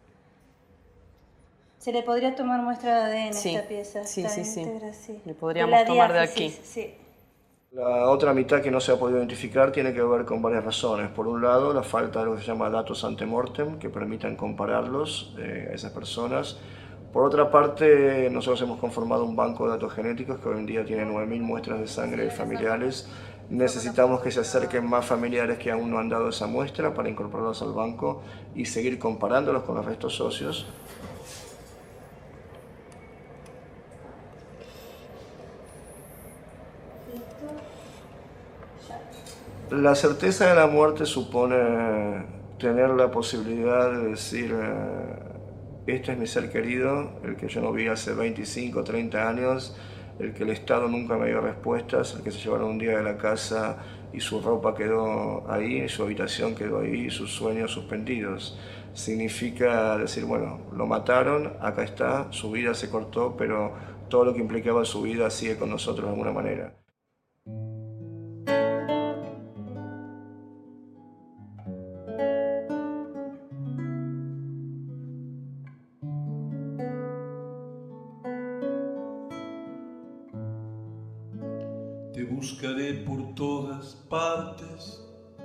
Se le podría tomar muestra de A D N sí. a esta pieza. Sí, está sí, íntegra, sí. sí. Le podríamos de tomar de aquí. Sí. La otra mitad que no se ha podido identificar tiene que ver con varias razones. Por un lado, la falta de lo que se llama datos ante-mortem, que permitan compararlos eh, a esas personas. Por otra parte, nosotros hemos conformado un banco de datos genéticos que hoy en día tiene nueve mil muestras de sangre familiares. Necesitamos que se acerquen más familiares que aún no han dado esa muestra para incorporarlos al banco y seguir comparándolos con los restos óseos. La certeza de la muerte supone tener la posibilidad de decir eh, este es mi ser querido, el que yo no vi hace veinticinco, treinta años, el que el Estado nunca me dio respuestas, el que se llevaron un día de la casa y su ropa quedó ahí, su habitación quedó ahí, sus sueños suspendidos. Significa decir, bueno, lo mataron, acá está, su vida se cortó, pero todo lo que implicaba su vida sigue con nosotros de alguna manera. Te buscaré por todas partes,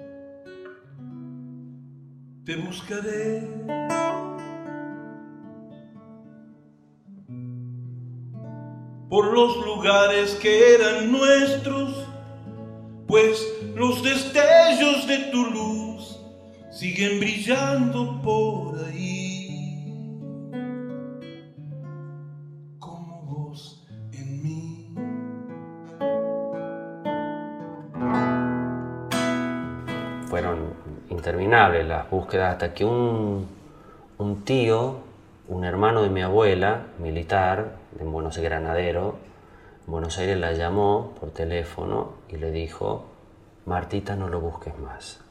te buscaré. Por los lugares que eran nuestros, pues los destellos de tu luz siguen brillando por ahí. Fueron interminables las búsquedas hasta que un, un tío, un hermano de mi abuela, militar, en Buenos Aires, granadero, en Buenos Aires la llamó por teléfono y le dijo: Martita, no lo busques más.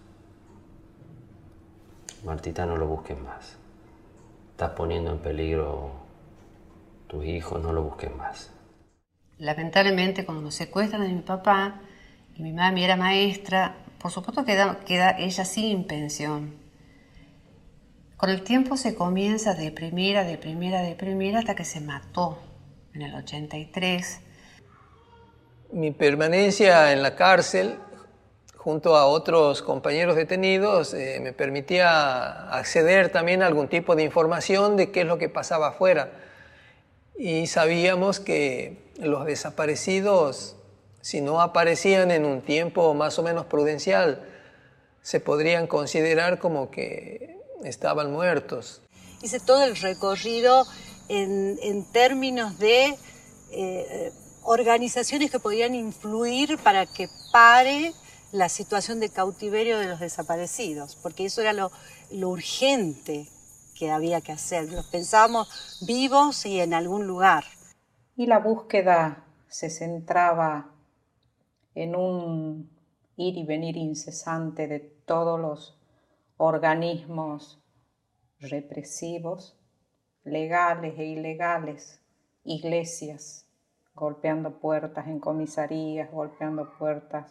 Martita, no lo busques más. Estás poniendo en peligro tus hijos, no lo busques más. Lamentablemente, cuando nos secuestran a mi papá, y mi mami era maestra, por supuesto queda, queda ella sin pensión. Con el tiempo se comienza a deprimir, a deprimir, a deprimir, hasta que se mató en el ochenta y tres. Mi permanencia en la cárcel, junto a otros compañeros detenidos, eh, me permitía acceder también a algún tipo de información de qué es lo que pasaba afuera. Y sabíamos que los desaparecidos, si no aparecían en un tiempo más o menos prudencial, se podrían considerar como que estaban muertos. Hice todo el recorrido en, en términos de eh, organizaciones que podían influir para que pare la situación de cautiverio de los desaparecidos, porque eso era lo, lo urgente que había que hacer. Los pensábamos vivos y en algún lugar. Y la búsqueda se centraba en un ir y venir incesante de todos los organismos represivos, legales e ilegales, iglesias, golpeando puertas en comisarías, golpeando puertas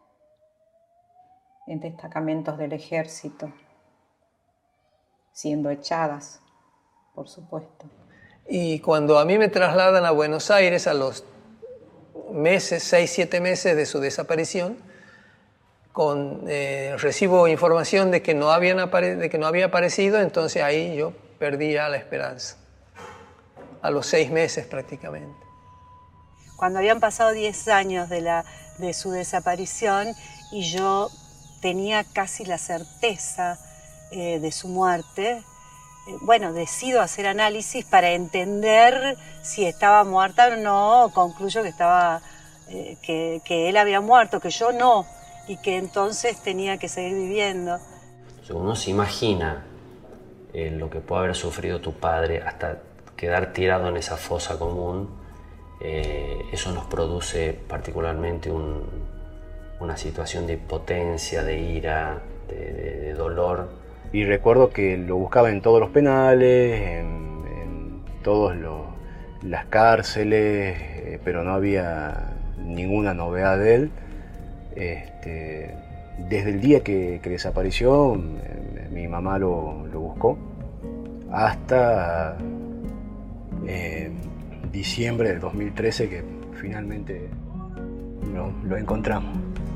en destacamentos del ejército, siendo echadas, por supuesto. Y cuando a mí me trasladan a Buenos Aires a los meses, seis, siete meses de su desaparición, con, eh, recibo información de que, no habían apare- de que no había aparecido, entonces ahí yo perdí ya la esperanza, a los seis meses prácticamente. Cuando habían pasado diez años de, la, de su desaparición y yo tenía casi la certeza eh, de su muerte, eh, bueno, decido hacer análisis para entender si estaba muerta o no, concluyo que, estaba, eh, que, que él había muerto, que yo no, y que entonces tenía que seguir viviendo. Uno se imagina eh, lo que puede haber sufrido tu padre hasta quedar tirado en esa fosa común. Eh, eso nos produce particularmente un, una situación de impotencia, de ira, de, de, de dolor. Y recuerdo que lo buscaba en todos los penales, en, en todas las cárceles, eh, pero no había ninguna novedad de él. Este, desde el día que, que desapareció, eh, mi mamá lo, lo buscó hasta eh, diciembre del dos mil trece, que finalmente lo, lo encontramos.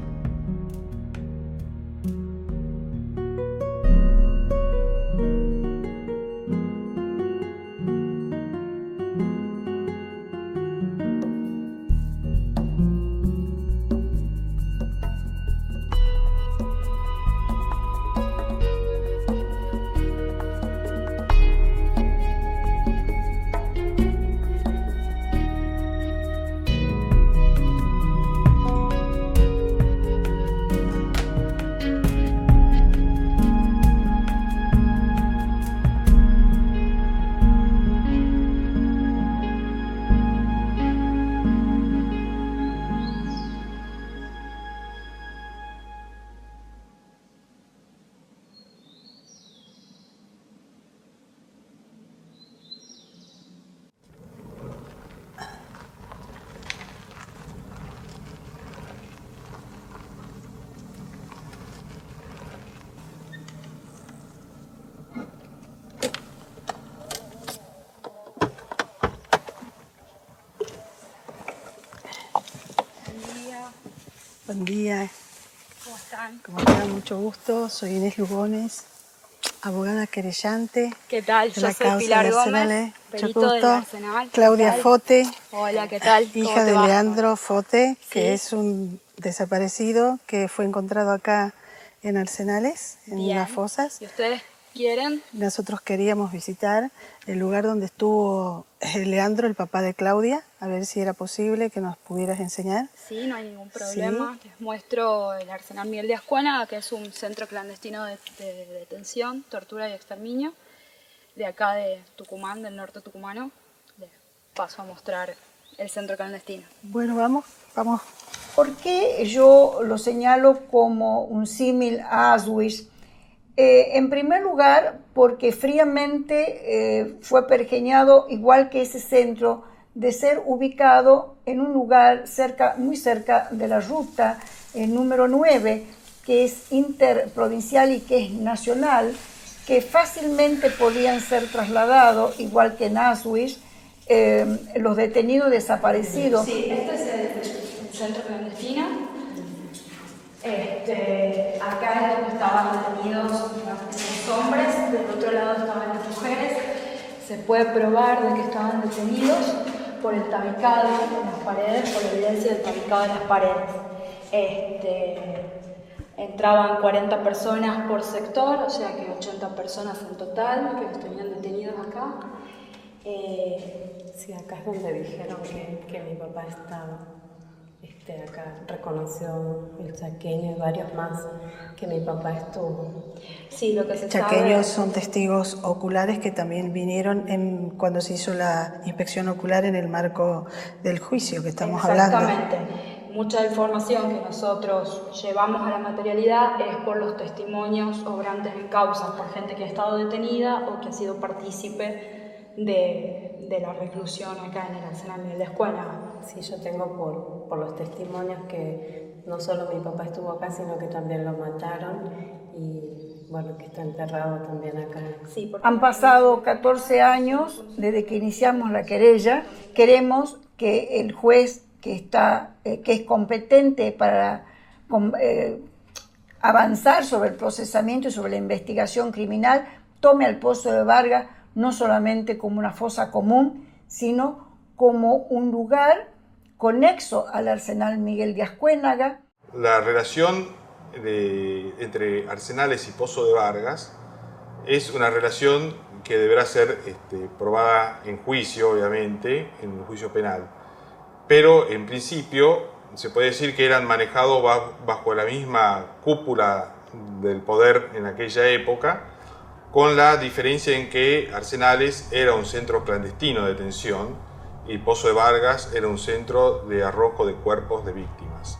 Buen día. ¿Cómo están? ¿Cómo están? Mucho gusto. Soy Inés Lugones, abogada querellante. ¿Qué tal? de Yo la soy causa Pilar de Gómez, Arsenales. Mucho perito del gusto. Arsenal. Claudia ¿Qué tal? Fote. Hola, ¿qué tal? ¿Cómo Hija te de va? Leandro Fote, que Sí. es un desaparecido que fue encontrado acá en Arsenales, en Bien. las fosas. ¿Y ustedes quieren? Nosotros queríamos visitar el lugar donde estuvo eh, Leandro, el papá de Claudia, a ver si era posible que nos pudieras enseñar. Sí, no hay ningún problema. Les muestro el Arsenal Miguel de Ascuana, que es un centro clandestino de, de- de detención, tortura y exterminio, de acá de Tucumán, del norte tucumano. Les paso a mostrar el centro clandestino. Bueno, vamos, vamos. ¿Por qué yo lo señalo como un símil a Auschwitz? Eh, en primer lugar, porque fríamente eh, fue pergeñado, igual que ese centro, de ser ubicado en un lugar cerca, muy cerca de la ruta el número nueve, que es interprovincial y que es nacional, que fácilmente podían ser trasladados, igual que en Auschwitz, eh, los detenidos desaparecidos. Sí, este es el, el centro clandestino. Este, acá es donde estaban detenidos los hombres, del otro lado estaban las mujeres. Se puede probar de que estaban detenidos por el tabicado en las paredes, por la evidencia del tabicado en las paredes. Este, entraban cuarenta personas por sector, o sea que ochenta personas en total que los tenían detenidos acá. Eh, Sí, acá es donde dijeron que, que mi papá estaba. Este, acá reconoció el chaqueño y varios más que mi papá estuvo. Sí, lo que se Chaqueños son testigos oculares que también vinieron en, cuando se hizo la inspección ocular en el marco del juicio que estamos hablando. Exactamente. Mucha información que nosotros llevamos a la materialidad es por los testimonios obrantes en causa, por gente que ha estado detenida o que ha sido partícipe de, de la reclusión acá en el Arsenal Miguel de Ascuana. Sí, yo tengo por, por los testimonios que no solo mi papá estuvo acá, sino que también lo mataron y bueno, que está enterrado también acá. Sí, porque... Han pasado catorce años desde que iniciamos la querella. Queremos que el juez que, está, eh, que es competente para com, eh, avanzar sobre el procesamiento y sobre la investigación criminal, tome al Pozo de Vargas no solamente como una fosa común, sino como un lugar conexo al Arsenal Miguel de Ascuénaga. La relación de, entre Arsenales y Pozo de Vargas es una relación que deberá ser este, probada en juicio, obviamente, en el juicio penal. Pero en principio se puede decir que eran manejados bajo la misma cúpula del poder en aquella época, con la diferencia en que Arsenales era un centro clandestino de detención y Pozo de Vargas era un centro de arrojo de cuerpos de víctimas.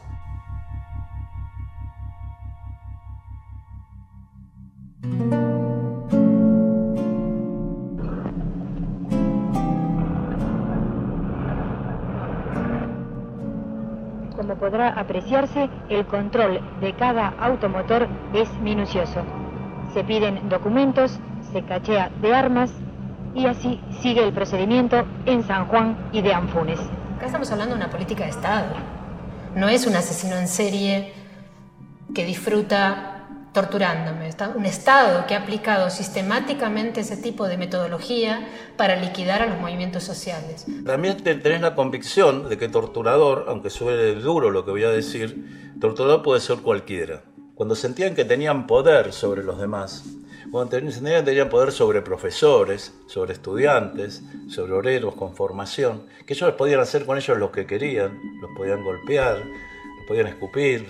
Como podrá apreciarse, el control de cada automotor es minucioso. Se piden documentos, se cachea de armas y así sigue el procedimiento en San Juan y de Anfunes. Acá estamos hablando de una política de Estado. No es un asesino en serie que disfruta torturándome. Está un Estado que ha aplicado sistemáticamente ese tipo de metodología para liquidar a los movimientos sociales. También tenés la convicción de que torturador, aunque suene duro lo que voy a decir, torturador puede ser cualquiera. Cuando sentían que tenían poder sobre los demás, cuando sentían que tenían poder sobre profesores, sobre estudiantes, sobre obreros con formación, que ellos podían hacer con ellos lo que querían, los podían golpear, los podían escupir,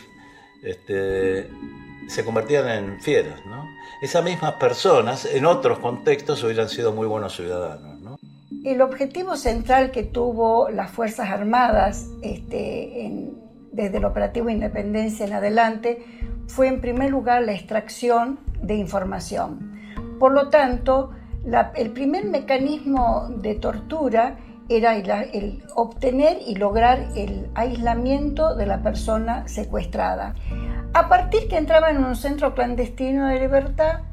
este, se convertían en fieras, ¿no? Esas mismas personas, en otros contextos, hubieran sido muy buenos ciudadanos, ¿no? El objetivo central que tuvo las Fuerzas Armadas este, en, desde el Operativo Independencia en adelante fue en primer lugar la extracción de información. Por lo tanto, la, el primer mecanismo de tortura era el, el obtener y lograr el aislamiento de la persona secuestrada. A partir que entraba en un centro clandestino de libertad,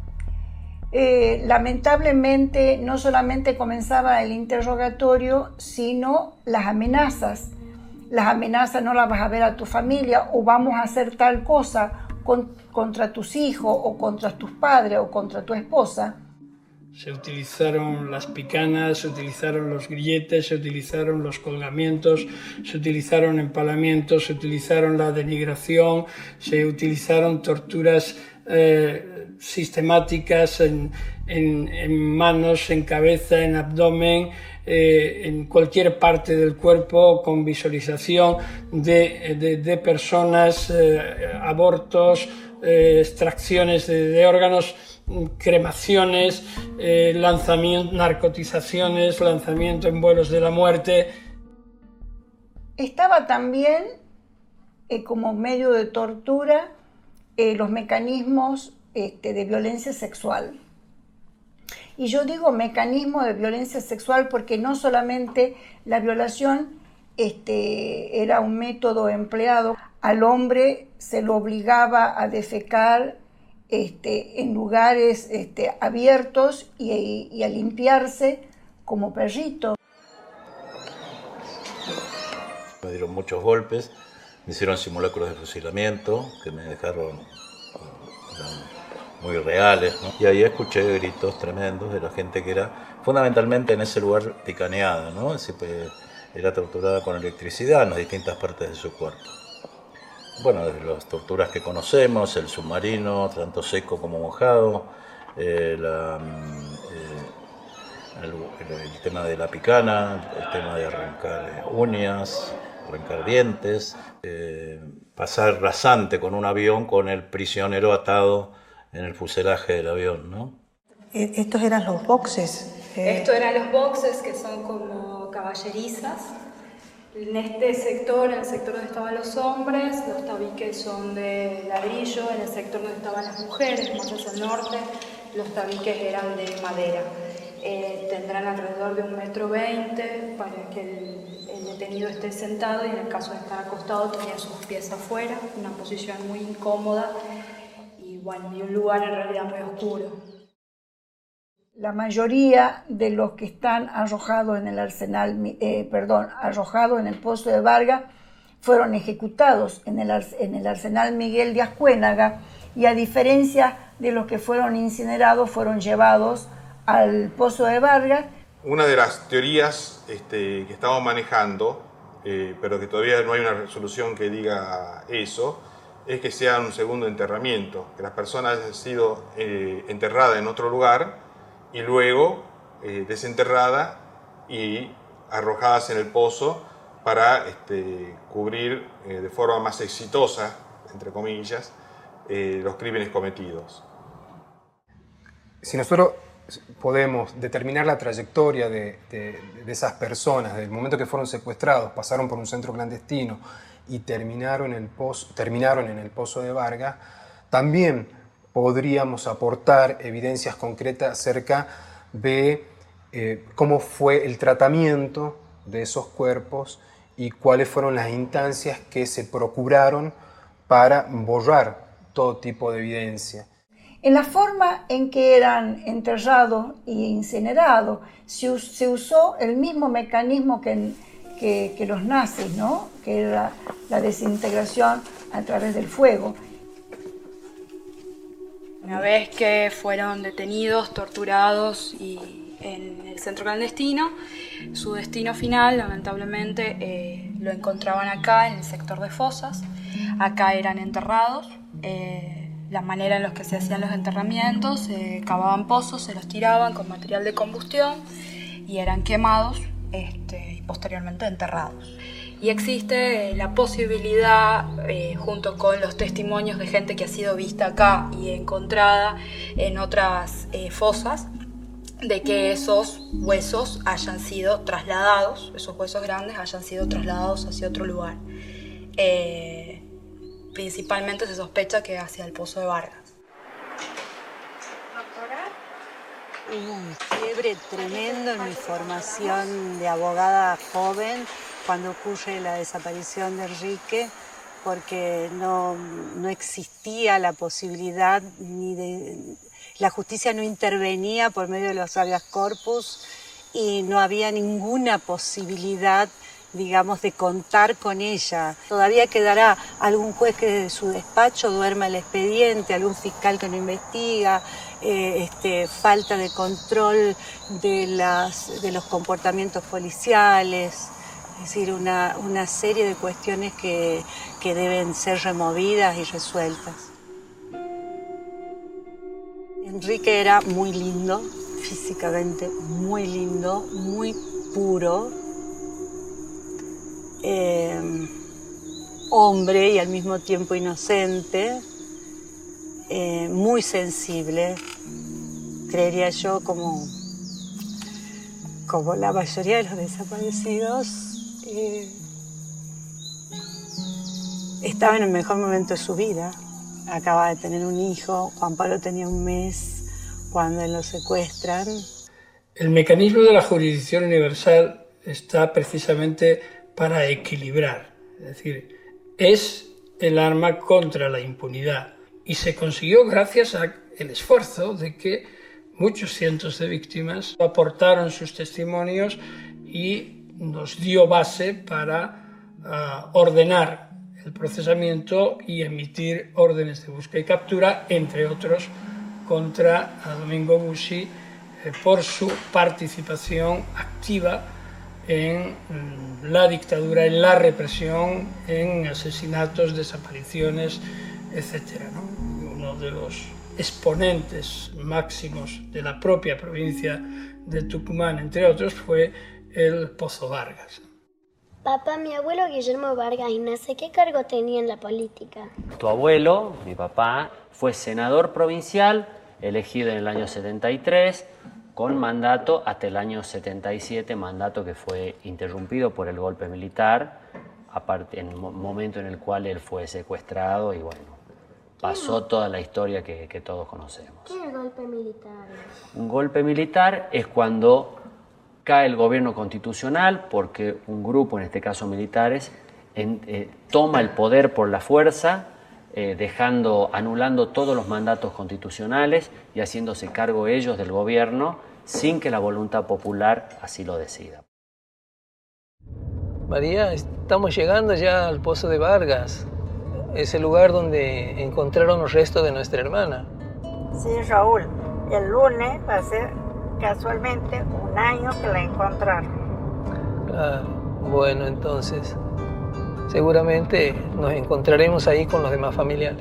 eh, lamentablemente no solamente comenzaba el interrogatorio, sino las amenazas. Las amenazas: no las vas a ver a tu familia, o vamos a hacer tal cosa con, contra tus hijos, o contra tus padres, o contra tu esposa. Se utilizaron las picanas, se utilizaron los grilletes, se utilizaron los colgamientos, se utilizaron empalamientos, se utilizaron la denigración, se utilizaron torturas eh, sistemáticas en, en, en manos, en cabeza, en abdomen, eh, en cualquier parte del cuerpo, con visualización de, de, de personas, eh, abortos, eh, extracciones de, de órganos, cremaciones, eh, lanzamiento, narcotizaciones, lanzamiento en vuelos de la muerte. Estaba también eh, como medio de tortura eh, los mecanismos este, de violencia sexual. Y yo digo mecanismo de violencia sexual porque no solamente la violación este, era un método empleado, al hombre se lo obligaba a defecar Este, en lugares este, abiertos y, y a limpiarse como perrito. Me dieron muchos golpes, me hicieron simulacros de fusilamiento que me dejaron muy reales, ¿no? Y ahí escuché gritos tremendos de la gente que era fundamentalmente en ese lugar picaneada, ¿no? Así, pues, era torturada con electricidad en las distintas partes de su cuerpo. Bueno, desde las torturas que conocemos, el submarino, tanto seco como mojado, eh, la, eh, el, el, el tema de la picana, el tema de arrancar uñas, arrancar dientes, eh, pasar rasante con un avión con el prisionero atado en el fuselaje del avión, ¿no? Estos eran los boxes. Eh... Estos eran los boxes, que son como caballerizas. En este sector, en el sector donde estaban los hombres, los tabiques son de ladrillo. En el sector donde estaban las mujeres, más hacia el norte, los tabiques eran de madera. Eh, tendrán alrededor de un metro veinte para que el, el detenido esté sentado, y en el caso de estar acostado tenía sus pies afuera, una posición muy incómoda y, bueno, y un lugar en realidad muy oscuro. La mayoría de los que están arrojados en el arsenal, eh, perdón, arrojados en el pozo de Vargas fueron ejecutados en el, en el arsenal Miguel de Ascuénaga, y a diferencia de los que fueron incinerados, fueron llevados al pozo de Vargas. Una de las teorías este, que estamos manejando, eh, pero que todavía no hay una resolución que diga eso, es que sea un segundo enterramiento, que las personas hayan sido eh, enterradas en otro lugar y luego eh, desenterradas y arrojadas en el pozo para este, cubrir eh, de forma más exitosa, entre comillas, eh, los crímenes cometidos. Si nosotros podemos determinar la trayectoria de, de, de esas personas, desde el momento que fueron secuestrados, pasaron por un centro clandestino y terminaron en el pozo, terminaron en el pozo de Vargas, también podríamos aportar evidencias concretas acerca de eh, cómo fue el tratamiento de esos cuerpos y cuáles fueron las instancias que se procuraron para borrar todo tipo de evidencia. En la forma en que eran enterrados y incinerados, se, us, se usó el mismo mecanismo que, que, que los nazis, ¿no? Que era la desintegración a través del fuego. Una vez que fueron detenidos, torturados y en el centro clandestino, su destino final, lamentablemente, eh, lo encontraban acá, en el sector de fosas. Acá eran enterrados. Eh, la manera en la que se hacían los enterramientos, se cavaban pozos, se los tiraban con material de combustión y eran quemados este, y posteriormente enterrados. Y existe la posibilidad, eh, junto con los testimonios de gente que ha sido vista acá y encontrada en otras eh, fosas, de que esos huesos hayan sido trasladados, esos huesos grandes hayan sido trasladados hacia otro lugar. Eh, principalmente se sospecha que hacia el pozo de Vargas. Hubo un quiebre tremendo en mi formación de abogada joven cuando ocurre la desaparición de Enrique, porque no, no existía la posibilidad ni de... La justicia no intervenía por medio de los habeas corpus y no había ninguna posibilidad, digamos, de contar con ella. Todavía quedará algún juez que desde su despacho duerma el expediente, algún fiscal que no investiga, eh, este, falta de control de, las, de los comportamientos policiales, es decir, una, una serie de cuestiones que, que deben ser removidas y resueltas. Enrique era muy lindo, físicamente muy lindo, muy puro, eh, hombre y al mismo tiempo inocente, eh, muy sensible, creería yo, como, como la mayoría de los desaparecidos, eh, estaba en el mejor momento de su vida. Acaba de tener un hijo, Juan Pablo tenía un mes cuando lo secuestran. El mecanismo de la jurisdicción universal está precisamente para equilibrar, es decir, es el arma contra la impunidad y se consiguió gracias al esfuerzo de que muchos cientos de víctimas aportaron sus testimonios y nos dio base para uh, ordenar el procesamiento y emitir órdenes de búsqueda y captura, entre otros, contra Domingo Bussi eh, por su participación activa en la dictadura, en la represión, en asesinatos, desapariciones, etcétera, ¿no? Uno de los exponentes máximos de la propia provincia de Tucumán, entre otros, fue el Pozo Vargas. Papá, mi abuelo Guillermo Vargas Ignace, ¿qué cargo tenía en la política? Tu abuelo, mi papá, fue senador provincial, elegido en el año setenta y tres, con mandato hasta el año setenta y siete, mandato que fue interrumpido por el golpe militar, aparte, en el momento en el cual él fue secuestrado y bueno, pasó toda la historia que, que todos conocemos. ¿Qué es el golpe militar? Un golpe militar es cuando cae el gobierno constitucional porque un grupo, en este caso militares, en, eh, toma el poder por la fuerza, eh, dejando, anulando todos los mandatos constitucionales y haciéndose cargo ellos del gobierno sin que la voluntad popular así lo decida. María, estamos llegando ya al Pozo de Vargas, ese lugar donde encontraron los restos de nuestra hermana. Sí, Raúl, el lunes va a ser casualmente un año que la encontraron. Claro, bueno, entonces seguramente nos encontraremos ahí con los demás familiares.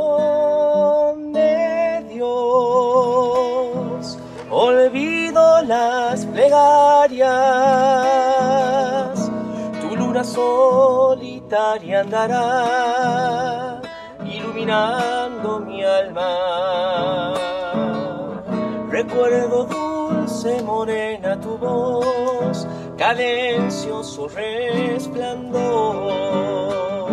Donde Dios olvido las plegarias, tu luna solitaria andará iluminando mi alma. Recuerdo dulce morena tu voz, cadencioso resplandor.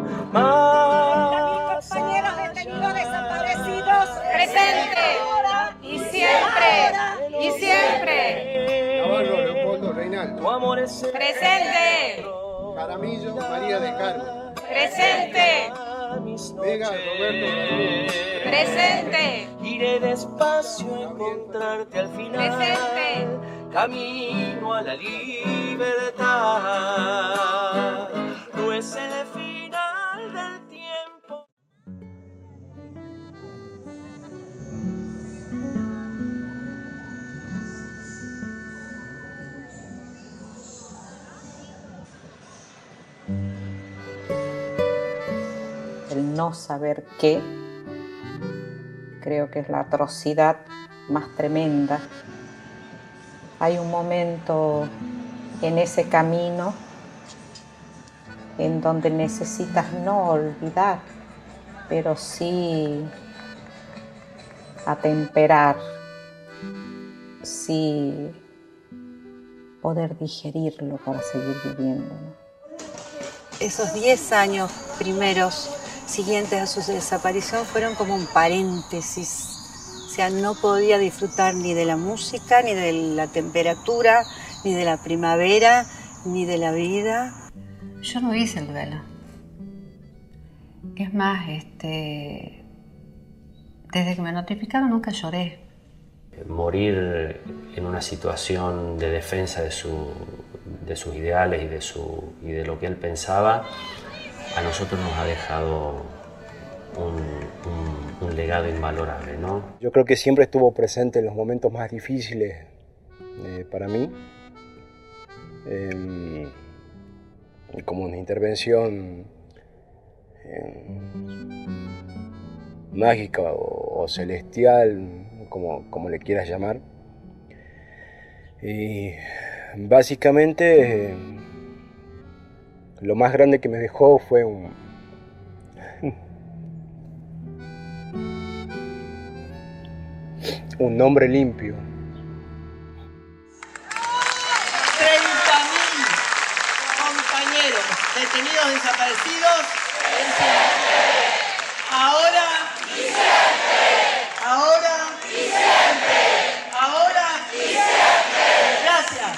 Más compañeros detenidos desaparecidos, presente y siempre y siempre. Navarro Leopoldo Reinaldo. Tu amor es presente. Jaramillo María de Carmen. Presente. Vega Roberto Rodríguez. Presente. Iré despacio a encontrarte al final. Presente. Camino a la libertad. No es el final del tiempo. El no saber qué, creo que es la atrocidad más tremenda. Hay un momento en ese camino en donde necesitas no olvidar, pero sí atemperar, sí poder digerirlo para seguir viviendo, ¿no? Esos diez años primeros siguientes a su desaparición fueron como un paréntesis. O sea, no podía disfrutar ni de la música, ni de la temperatura, ni de la primavera, ni de la vida. Yo no hice el duelo. Es más, este, desde que me notificaron nunca lloré. Morir en una situación de defensa de, su, de sus ideales y de, su, y de lo que él pensaba, a nosotros nos ha dejado un, un, un legado invalorable, ¿no? Yo creo que siempre estuvo presente en los momentos más difíciles eh, para mí. Eh, como una intervención eh, mágica o, o celestial, como, como le quieras llamar. Y básicamente eh, lo más grande que me dejó fue un, un nombre limpio. treinta mil compañeros detenidos desaparecidos. Ahora, ahora, ahora, gracias.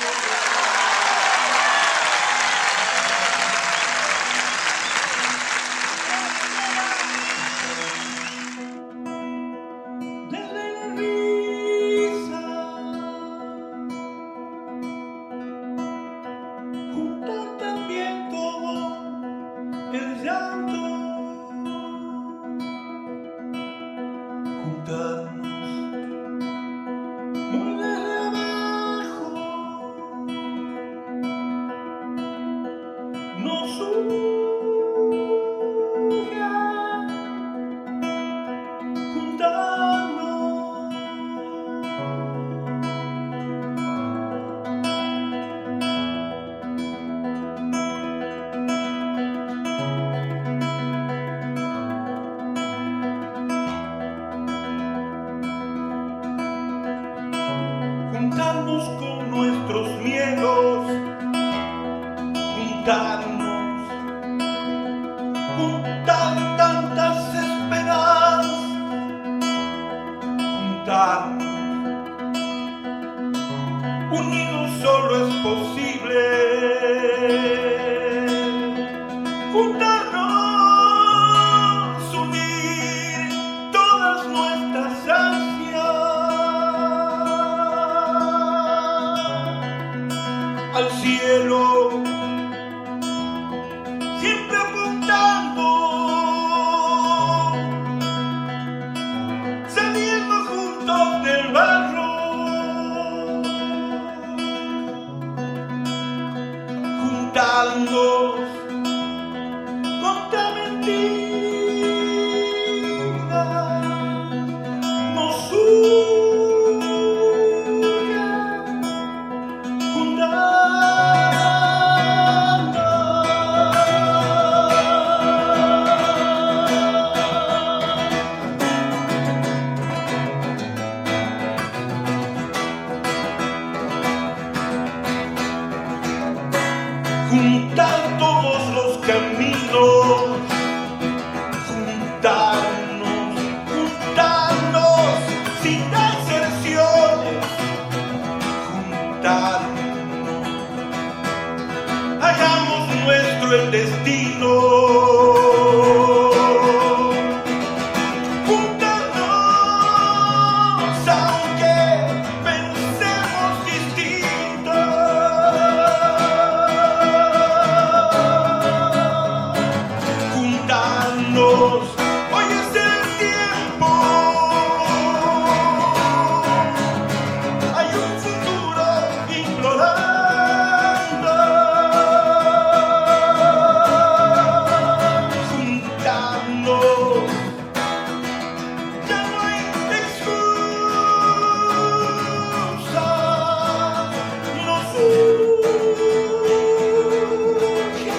Juntarnos con nuestros miedos, juntarnos, juntar tantas esperanzas, juntarnos, unidos solo es posible, juntarnos, unir todas nuestras ansias. al cielo, siempre apuntando, saliendo juntos del barro, juntando contra mentira, nos une juntando. Juntar todos los caminos, juntarnos, juntarnos sin deserciones, juntarnos, hagamos nuestro el destino. Juntarnos aunque pensemos distinto. Juntarnos, hoy es el tiempo. Hay un futuro implorando. Juntarnos, ya no hay excusa. Nos urge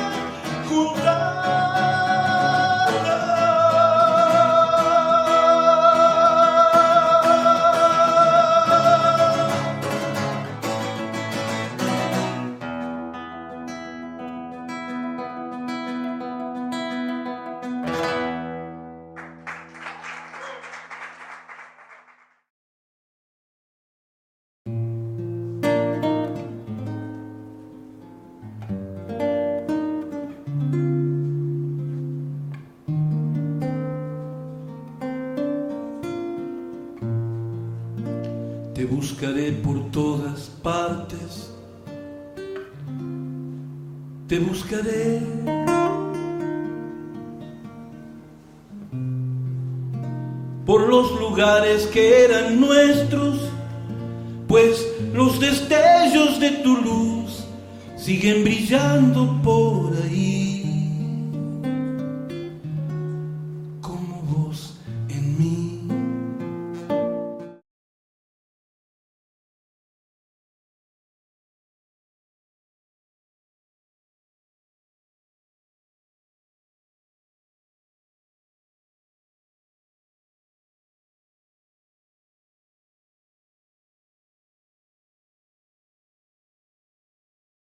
Te buscaré por todas partes, te buscaré. Por los lugares que eran nuestros, pues los destellos de tu luz siguen brillando por ahí.